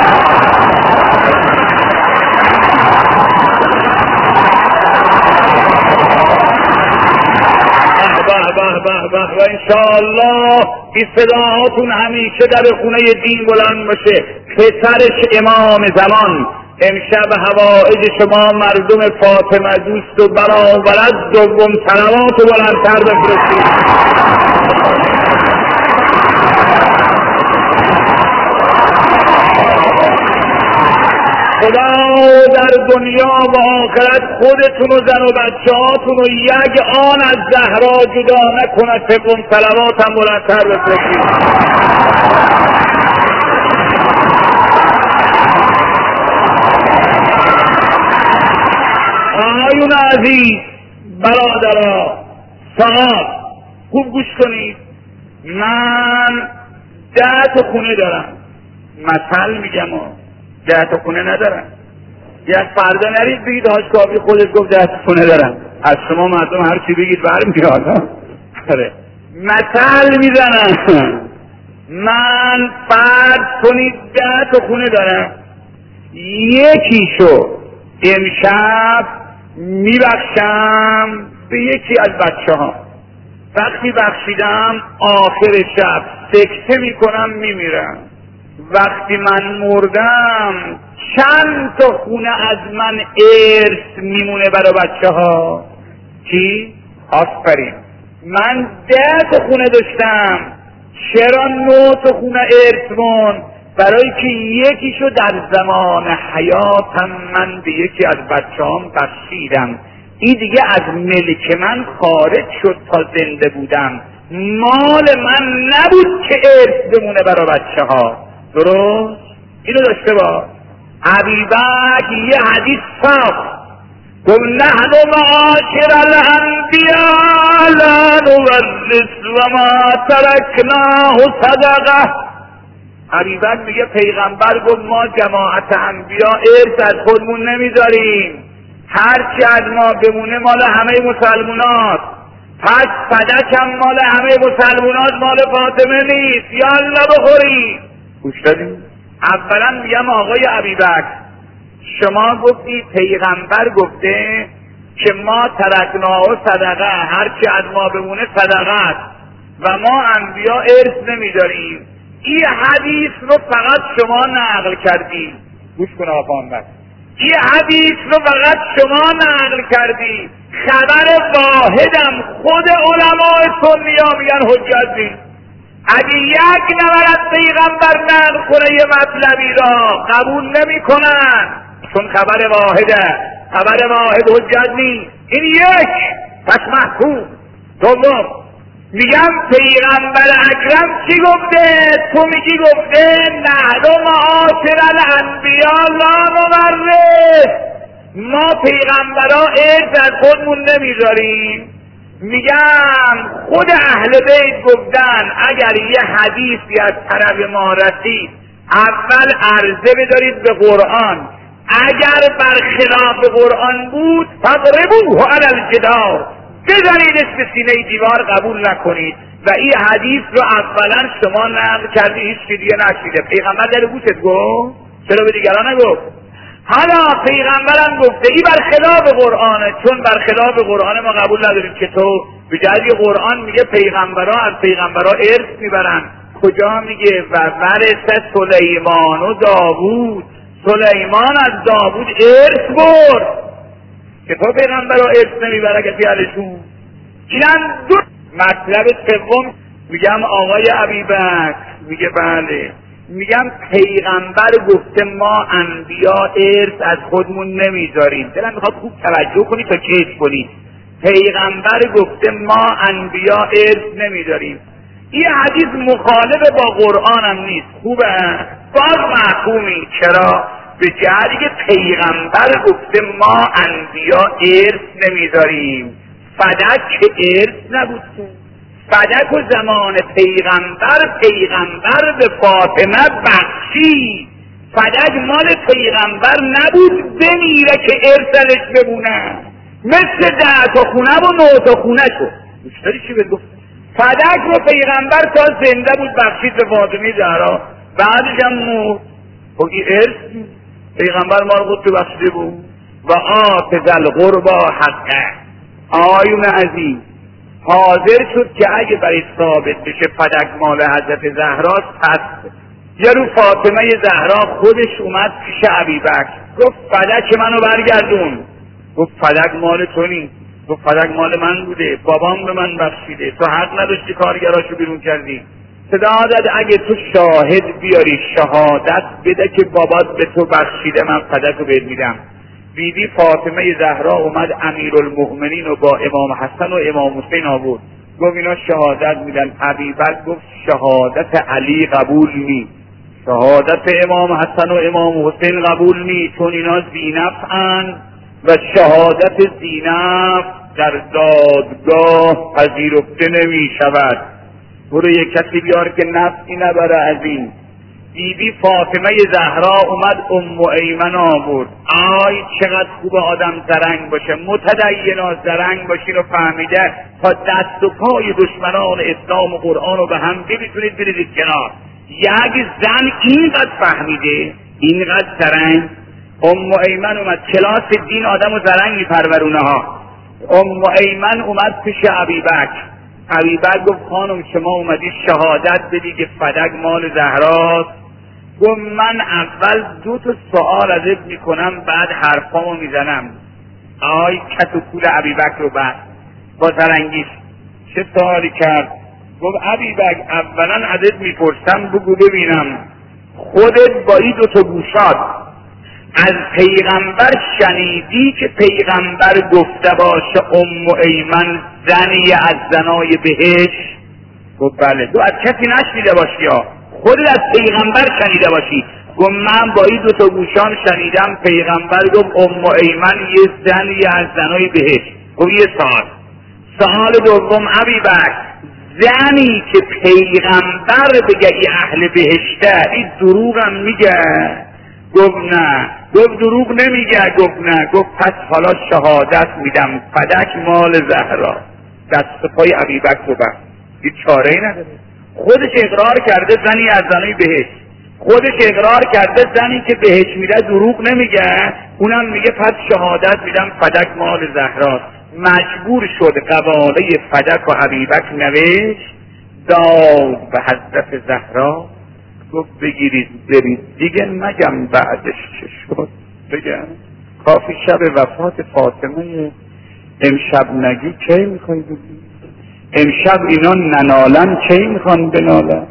و انشاءالله این صداهاتون همیشه در خونه دین بلند باشه. پسرش امام زمان امشب حوائج شما مردم فاطمه دوست و برابرت دوم صلوات و بلندتر بفرستید. خدا در دنیا و آخرت خودتون و زن و بچه هاتون و یک آن از زهرا جدا نکنه. تقوم صلوات هم بلندتر بفرستید. آقایون عزیز، برادرها، صاحب خوب گوش کنید. من ده تا خونه دارم، مثل میگم ها، ده تا خونه ندارم. یک فردا نرید بگید حاج کافی خودت گفت ده تا خونه دارم. از شما مردم هر چی بگید برمیاد. آره مثل میزنم. من فرض کنید ده تا خونه دارم، یکیشو امشب میبخشم به یکی از بچه ها. وقتی بخشیدم آخر شب سکته میکنم میمیرم. وقتی من مردم چند تا خونه از من ارث میمونه برای بچه ها؟ چی؟ آفرین. من ده تا خونه داشتم، چرا نه تا خونه ارث مون؟ برای که یکیشو در زمان حیاتم من به یکی از بچه‌هام بخشیدم، این دیگه از ملک من خارج شد تا زنده بودم، مال من نبود که ارث بمونه برای بچه ها. درست؟ اینو داشته با ابیبکر یه حدیث ساخت، گفت نحن معاشر الانبیاء لا نورث و ما ترکناه صدقه. ابیبکر میگه پیغمبر گفت ما جماعت انبیا ارث از خودمون نمیذاریم، هرچی از ما بمونه مال همه مسلمانات، پس صدق هم مال همه مسلمانات، مال فاطمه نیست. یالا بخورید. گوش دادیم؟ اولا میگم آقای ابیبکر، شما گفتی پیغمبر گفته که ما ترکنا و صدقه، هرچی از ما بمونه صدقه است و ما انبیا ارث نمیداریم. این حدیث رو فقط شما نقل کردی. گوش کن آقا محمد، این حدیث رو فقط شما نقل کردی. خبر واحدم خود علماء سنیا میگن حجت نیست. اگه یک نفر از پیغمبر نقل کنه یه مطلبی را قبول نمی کنن، چون خبر واحده. خبر واحد حجت نیست. این یک، پس محکوم. دوم میگم پیغمبر اکرم چی گفته؟ تو میگی گفته نحن معاشر الانبیاء لا نورث، ما پیغمبرا ارث از خودمون نمیذاریم. میگم خود اهل بیت گفتن اگر یه حدیثی از طرف ما رسید اول عرضه بدارید به قرآن، اگر برخلاف قرآن بود فضربوه علی الجدار، بزنیدش به سینه دیوار، قبول نکنید. و این حدیث رو اولا شما نقل کردی، هیچ چیز دیگه نشیده. پیغمبر در گوشت گفت، چرا به دیگران نگفت؟ حالا پیغمبرم گفته این برخلاف قرآنه، چون برخلاف قرآن ما قبول نداریم که تو به جهت قرآن میگه پیغمبرا از پیغمبرا ارث میبرن. کجا میگه و ورث سلیمان و داوود، سلیمان از داوود ارث برد. چطور پیغمبر رو ارث نمیبره که پیالشون؟ اینم دو مطلب سوم. میگم آقای ابیبکر میگه بله، میگم پیغمبر گفته ما انبیا ارث از خودمون نمیذاریم. دلم میخواد خوب توجه کنی تا کیف کنی. پیغمبر گفته ما انبیا ارث نمیذاریم. این حدیث مخالف با قرآن هم نیست. خوبه؟ باز محکومی. چرا؟ به جهتی که پیغمبر گفته ما انبیا ارث نمیذاریم. فدک که ارث نبود که. فدک و زمان پیغمبر پیغمبر به فاطمه بخشی. فدک مال پیغمبر نبود بمیره که ارثش بمونه، مثل ده تا خونه و نه تا خونه شد. مشتری چی بگفت؟ فدک رو پیغمبر تا زنده بود بخشید به فاطمه زهرا، بعدش هم مرد. خب این ارث پیغمبر ما رو خود بخشیده بود. و آت ذی القربی حقه. آیون عزیز حاضر شد که اگه برای ثابت بشه فدک مال حضرت زهراست، پس یه رو فاطمه زهرا خودش اومد پیش ابیبکر گفت فدک منو برگردون. گفت فدک مال تو نیست. گفت فدک مال من بوده، بابام به من بخشیده، تو حق نداشتی کارگراشو بیرون کردی. صدا داد اگه تو شاهد بیاری شهادت بده که بابات به تو بخشیده، من فدک رو بهت میدم. بیبی فاطمه زهرا اومد امیرالمؤمنین رو با امام حسن و امام حسین آورد، گفت اینا شهادت میدن. ابیبکر گفت شهادت علی قبول نی، شهادت امام حسن و امام حسین قبول نی، چون اینا ذینفعن و شهادت ذینفع در دادگاه پذیرفته نمی شود. برو یک کسی بیار که نفعی نبره از این. بیبی فاطمه زهرا اومد ام ایمن آورد. آی چقدر خوب آدم زرنگ باشه، متدینا زرنگ باشین و فهمیده تا دست و پای دشمنان اسلام و قرآن رو به هم بتونید بریزید کنار. یک زن اینقدر فهمیده، اینقدر زرنگ. ام ایمن اومد، کلاس دین آدم و زرنگ میپرورونه ها. ام ایمن اومد پیش ابیبکر. ابیبکر گفت خانم شما اومدی شهادت بدی که فدک مال زهراست. گفت من اول دو تا سوال ازت میکنم بعد حرفامو میزنم. آی کت و کول ابیبکر رو بعد با زرنگیش چه سوالی کرد؟ گفت ابیبکر اولا ازت میپرسم بگو ببینم خودت با این دو تا گوشات از پیغمبر شنیدی که پیغمبر گفته باشه ام ایمن زنی از زنای بهشت؟ گفت بله. تو از کسی نشنیده باشی یا خودت از پیغمبر شنیده باشی؟ گفت من با این دو تا گوشان شنیدم پیغمبر گفت ام ایمن یه زنی از زنای بهشت. گفت یه سال. سال دوم ابیبکر زنی که پیغمبر بگه ای اهل بهشته این دروغ هم میگه؟ گفت نه. گفت دروغ نمیگه؟ گفت نه. گفت پس حالا شهادت میدم فدک مال زهرا. دست پای ابیبکر رو بست، یه چاره ای نداره. خودش اقرار کرده زنی از زنای بهشت، خودش اقرار کرده زنی که بهشت میده دروغ نمیگه، اونم میگه پس شهادت میدم فدک مال زهرا. مجبور شد قواله فدک و ابیبکر نوشت، داد به حضرت زهرا، گفت بگیرید برید دیگه نگم بعدش چه شد. بگم کافی شب وفات فاطمه امشب نگی کی میخوای بگی؟ امشب اینا ننالن کی میخوان بنالن؟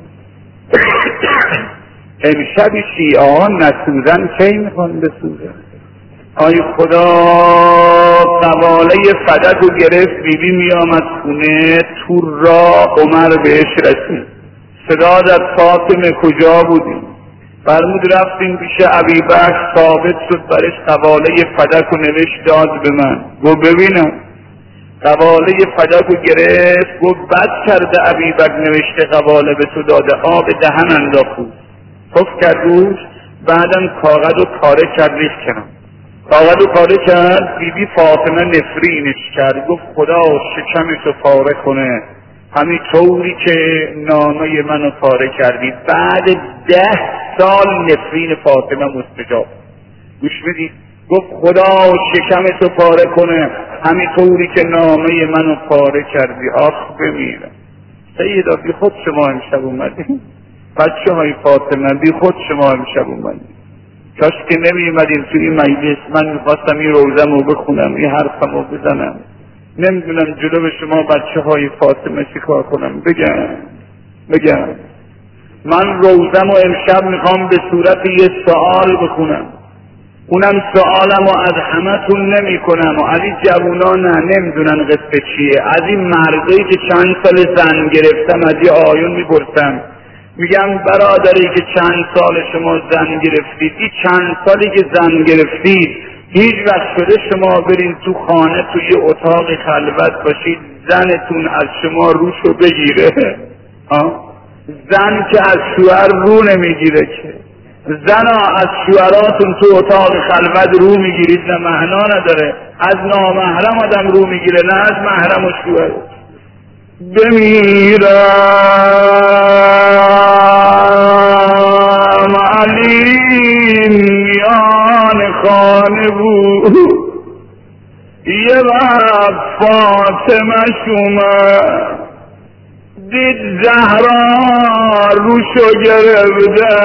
امشب شیعه ها نسوزن کی میخوان بسوزن؟ آی خدا قواله فدک رو گرفت. بیبی می آمد خونه، تور را عمر بهش رسید، صدا در فاطمه کجا بودیم؟ فرمود رفتیم پیش ابیبکر، ثابت شد برش قواله فدک رو نوشت داد به من. گفت ببینم. قواله فدک رو گرفت، گفت بد کرده ابیبکر نوشته قواله به تو داده، آب دهن انداخت توف کرد روش، بعدم کاغذ رو پاره کرد ریخت کنم. کاغذ رو پاره کرد. بیبی فاطمه نفرینش کرد، گفت خدا شکمشو پاره کنه همین طوری که نامه منو پاره کردی. بعد ده سال نفرین فاطمه مستجاب. گوش بدید. گفت خدا شکمشو پاره کنه همین طوری که نامه منو پاره کردی. آخ بمیرم. سیدا بی خود شما امشب اومدی، بچه های فاطمه بی خود شما امشب اومدی. کاش که نمی‌اومدین توی این مجلس. من میخواستم این روزم رو بخونم، این حرفم رو بزنم. نمیدونم جلو به شما بچه های فاطمه چی کار کنم. بگم بگم من روزم رو امشب میخوام به صورت یه سوال بخونم. اونم سوالم رو از همه تون نمی کنم و از این جوونا نه نمیدونن قصه چیه. از این مردایی که چند سال زن گرفتم از این آیون میپرسم، میگم برادری که چند سال شما زن گرفتید، این چند سالی که زن گرفتید هیچ وقت شده شما برین تو خانه توی اتاق خلوت باشید زنتون از شما روشو بگیره؟ زن که از شوهر رو نمیگیره که. زنا از شوهراتون تو اتاق خلوت رو میگیرید نه معنا نداره. از نامحرم آدم رو میگیره نه از محرم و شوهر. بمیرم علی میان خانه بود، یه وقت فاطمه شومد دید زهرا روشو گرفته،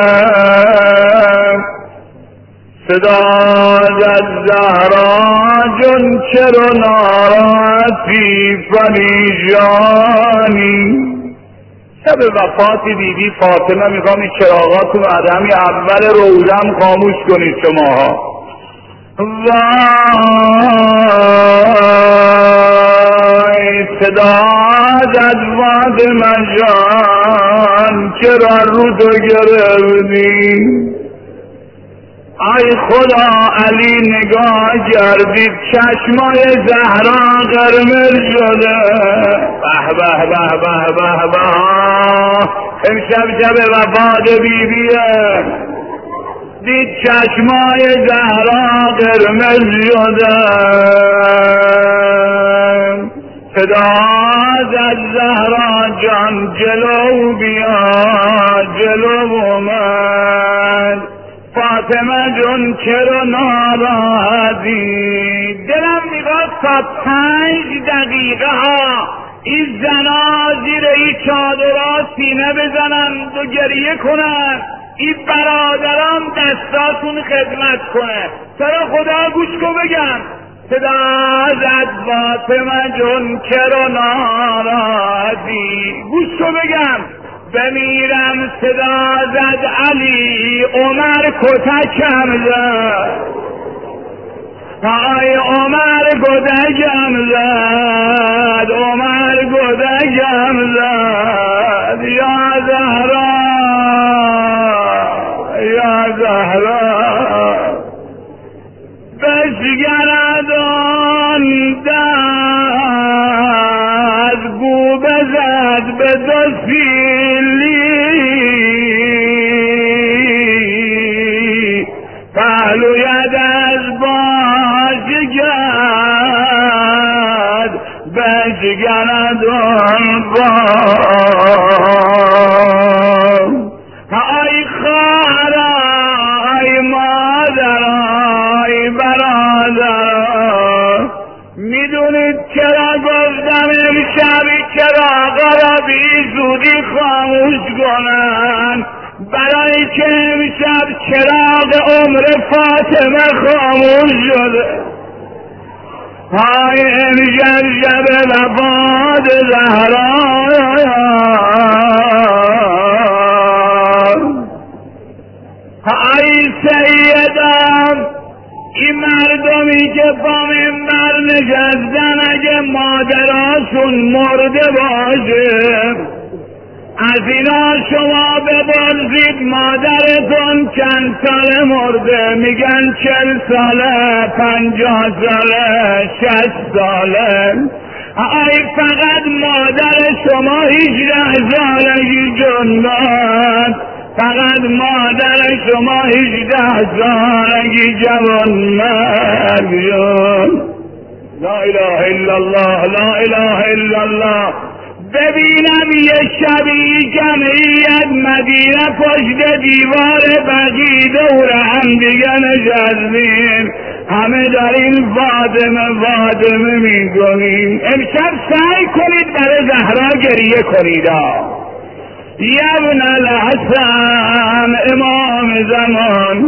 صدا زد زهرا جون چرا ناراحتی پریشانی. شب وفات بیبی فاطمه میخوام این چراغاتون رو همین اول روزم خاموش کنید شماها. وای صدا زد فاطمه جان چرا رو تو گرفتی؟ ای خدا علی نگاه کردید چشمای زهرا قرمز شده. به به به به به به امشب شب وفات بیبیه. دید چشمای زهرا قرمز شده، صدا زد زهرا جان جلو بیا جلو اومد. فاطمه جون چرا ناراحتی؟ دلم میخواد تا پنج دقیقه ها این زنا زیر این چادرها سینه بزنن و گریه کنن، این برادران دستاتون خدمت کنه. سر خدا گوش کو بگم صدا زد فاطمه جون چرا ناراحتی؟ گوش کو بگم بمیرم صدا زد علی عمر کتکم زد. ای عمر کتکم زد، عمر کتکم زد. یا زهرا یا زهرا بشگردان دست گو بزد به دو سیلی، پهلویت از باش گرد بشگردان باش. ای خواهرا ای مادرا ای برادرا، میدونید چرا گفتم امشب چراغا را بی زودی خاموش کنن؟ برای که امشب چراغ عمر فاطمه خاموش شده. های امشب شب وفات زهرا، ای سیدم این مردمی که با منبر نشستن اگه مادراشون مرده باشه از اینا شما بپرسید مادرتون چند ساله مرده؟ میگن چل ساله، پنجاه ساله، شش ساله. ای فقط مادر شما هیچده سالگی جنداد، فقط مادر شما هیچده سالگی جوان مرگ شد. لا اله الا الله لا اله الا الله. ببینم یه شبی جمعیت مدینه پشت دیوار بقی دور هم دیگه نشستیم، همه داریم فاطمه فاطمه میکنیم. امشب سعی کنید برای زهرا گریه کنید. یا ابن الحسن امام زمان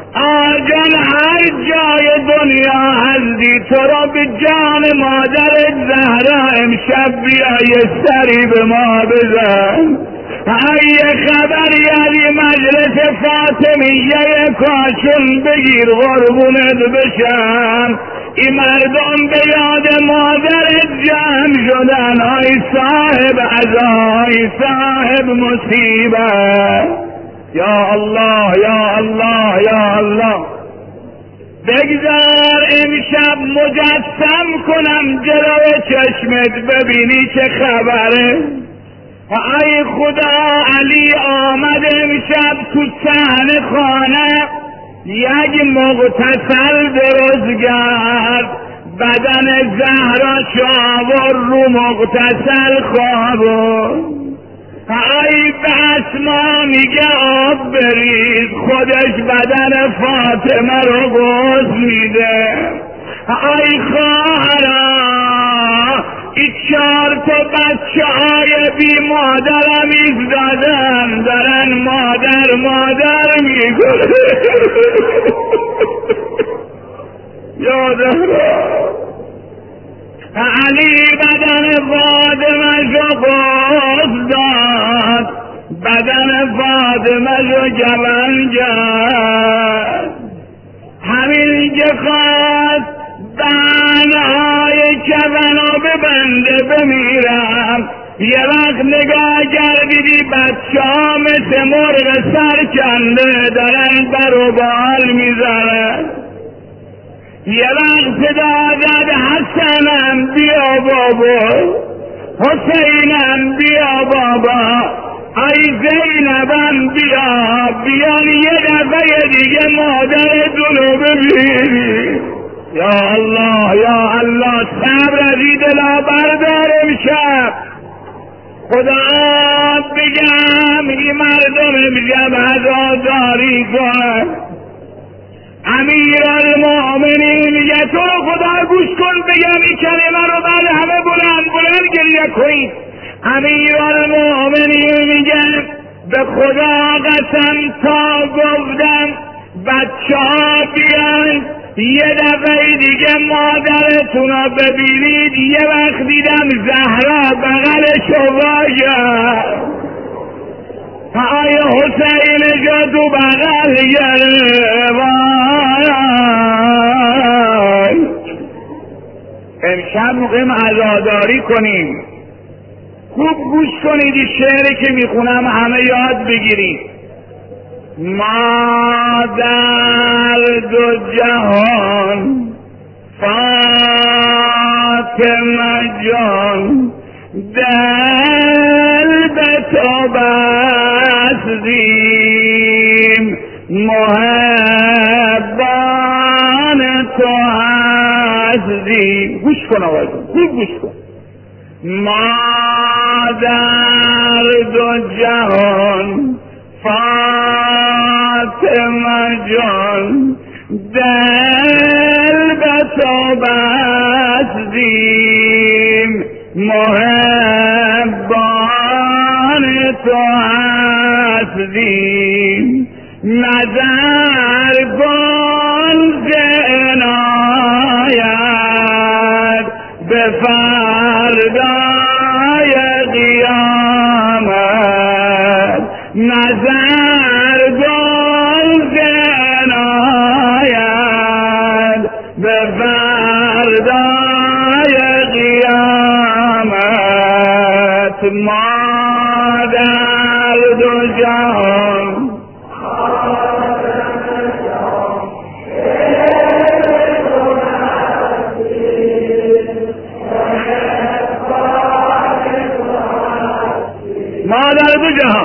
آجان هر جای دنیا هستی تو را به جان مادر زهرا امشب بیا یه سری به ما بزن. ای خبری علی مجلس فاطمیه کاشون بگیر قربونت بشم. این مردم به یاد مادرت جمع شدن. آی صاحب عزا، ای صاحب مصیبت. یا الله یا الله یا الله. بگذار امشب مجسم کنم جلوی چشمت ببینی چه خبره. ای خدا علی آمد امشب تو صحن خانه یک مغتسل درست کرد. بدن زهرا شاور رو مغتسل خوابون. ای به اسما میگه آب بریز، خودش بدن فاطمه رو غسل میده. ای خواهرا این چهار تا بچه های بی مادرم ایستادن دارن مادر مادر میگه. یادم علی بدن فاطمه شو غسل داد، بدن فاطمه شو جوان کرد. همین که خواست دهنهای کفنو ببنده بمیرم، یه وقت نگاه کردیدی بچه ها مثل مرغ سرکنده دارن بر و بال میزنن. یه وقت صدا زد حسنم بیا بابا، حسینم بیا بابا، ای زینبم بیا، بیان یه دفعه دیگه مادرتونو ببینی. یا الله یا الله صبر از این دلا بردار امشب. خدا بگم این مردم امشب عزاداری کن. امیرالمؤمنین میگه تو رو خدا گوش کن بگم این کلمه رو بعد همه بلند بلند گریه کنید. امیرالمؤمنین میگه به خدا قسم تا گفتم بچه ها بیان یه دفعه دیگه مادرتون رو ببینید. یه وقت دیدم زهرا بغلشو واید، آی حسین جا تو بغل گرفت. امشب مقیم عزاداری کنیم. خوب گوش کنید این شعری که میخونم همه یاد بگیرید. ما در دو جهان فاطمه جان دل به تو بستیم، محبان تو هستیم. گوش کن آقایون، خوب گوش کن. ما در دو جهان فاطمه جان دل به تو بستیم، محبان تو هستیم. نظر کن که عنایت به فردای قیامت، نظر کن که عنایت به فردای قیامت. ما در دو جهان ما در دو جهان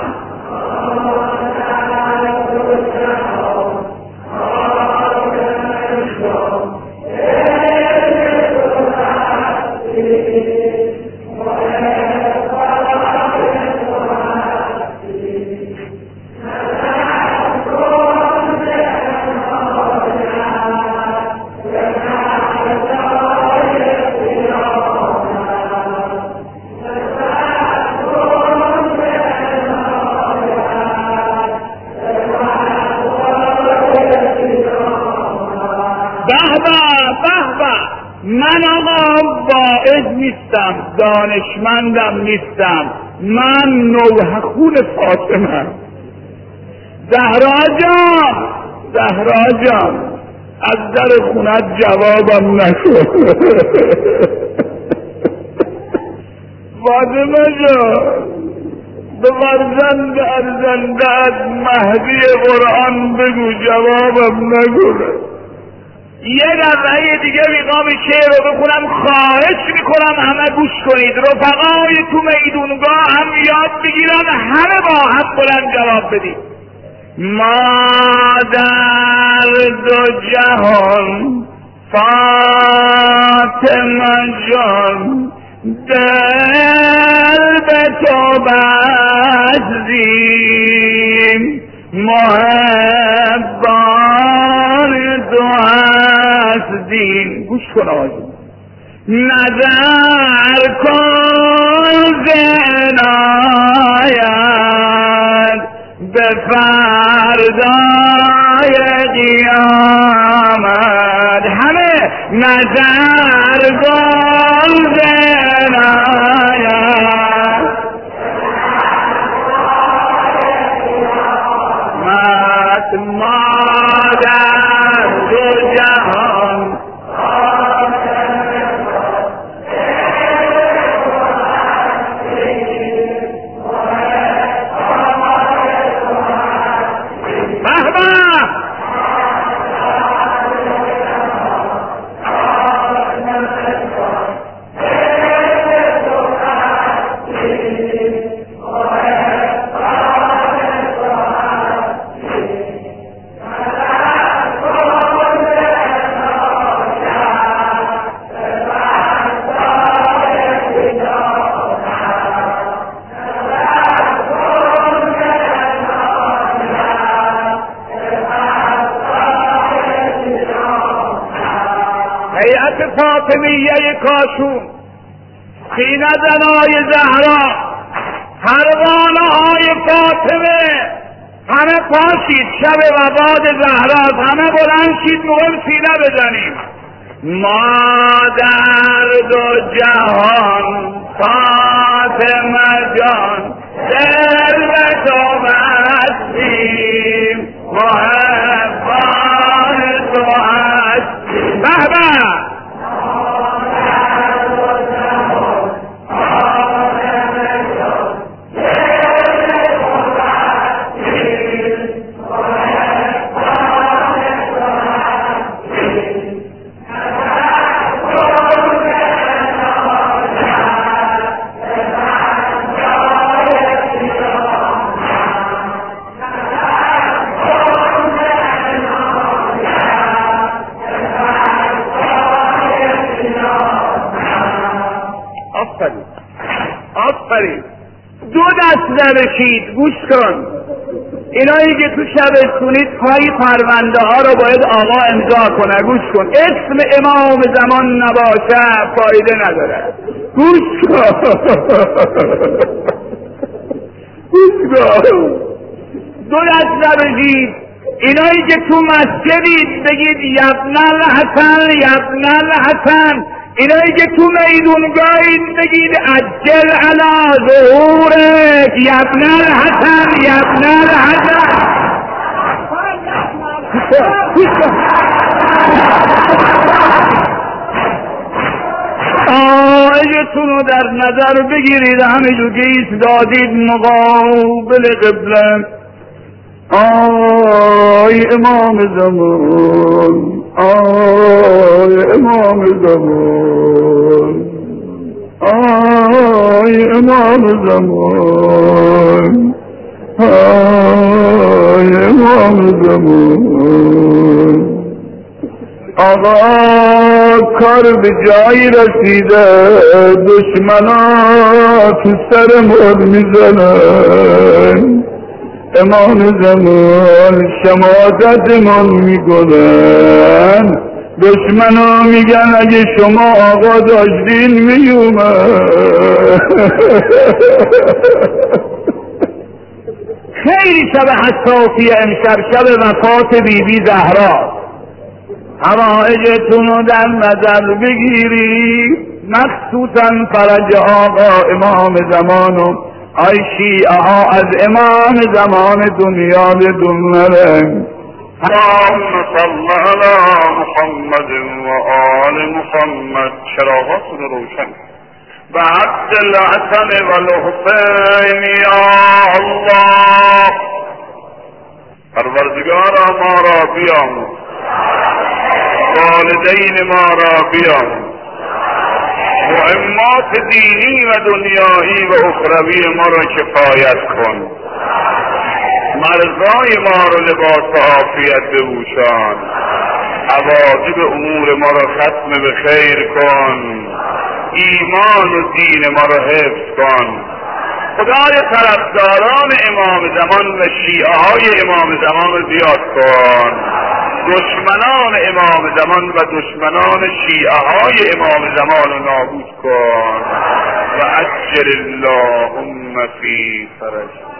خارج نیستم، دانشمندم نیستم، من نوح خون فاطمه. زهرا جان، زهرا جان، از در خونت جوابم نکن. فاطمه جان، به فرزند ارزنده از مهدی قرآن بگو جوابم نکنه. یه دفعه دیگه میخوام شعر رو بخونم، خواهش میکنم همه گوش کنید. رفقای تو میدونگاه هم یاد بگیرن، همه با هم بلند جواب بدید. ما در دو جهان فاطمه جان، دل به تو بستیم، محبان تو هستیم. گوش کن آقایون، نظر کن زنایت به فردای قیامت. همه نظر کن زنایت ما در دو جهان فاطمیه کاشون، خینه زنای زهرا، پروانه های فاطمه، همه پاشید، شب وفات زهراست، همه بلند شید مهم سینه بزنیم. ما در دو جهان فاطمه جان، دل به تو بستیم، محبان تو هستیم. به به دو دست نبشید. گوش کن، اینایی که تو شبستونید پای پرونده ها رو باید آقا امضا کنه. گوش کن، اسم امام زمان نباشه فایده نداره. گوش کن گوش کن دو دست نبشید. اینایی که تو مسجدید بگید یبن الحسن یبن الحسن. اینایی که تو میدونگاهید بگید عجل علی ظهورک یبن الحسن یبن الحسن. آیتون رو در نظر بگیرید، همینجور که ایستادید مقابل قبله. آی امام زمان، آی امام زمان، آی امام زمان، آی امام زمان. آقا کار به جایی رسیده، دشمنا تو سرمون میزنن. امام زمان شماتتمان میکنن، دشمنا میگن اگه شما آقا داشتین میومد. خیلی شب حساسیه امشب، شب وفات بی بی زهرا. حوائجتون رو در نظر بگیرید، مخصوصا فرج آقا امام زمان و آی شیعه ها از امام زمان دنیا بدون نرن. اللهم صل علی محمد و آل محمد. چراغاتون روشن. و عبد الحسن و الحسین یا الله. پروردگارا ما را بیاموز، والدین ما را بیاموز، مهمات دینی و دنیایی و اخروی ما را کفایت کن، مرزای ما را لباس عافیت بپوشان، عواقب امور ما را ختم به خیر کن، ایمان و دین ما را حفظ کن. خدای طرفداران امام زمان و شیعه های امام زمان را زیاد کن، دشمنان امام زمان و دشمنان شیعه های امام زمان را نابود کن. و عجل اللهم فی فرج.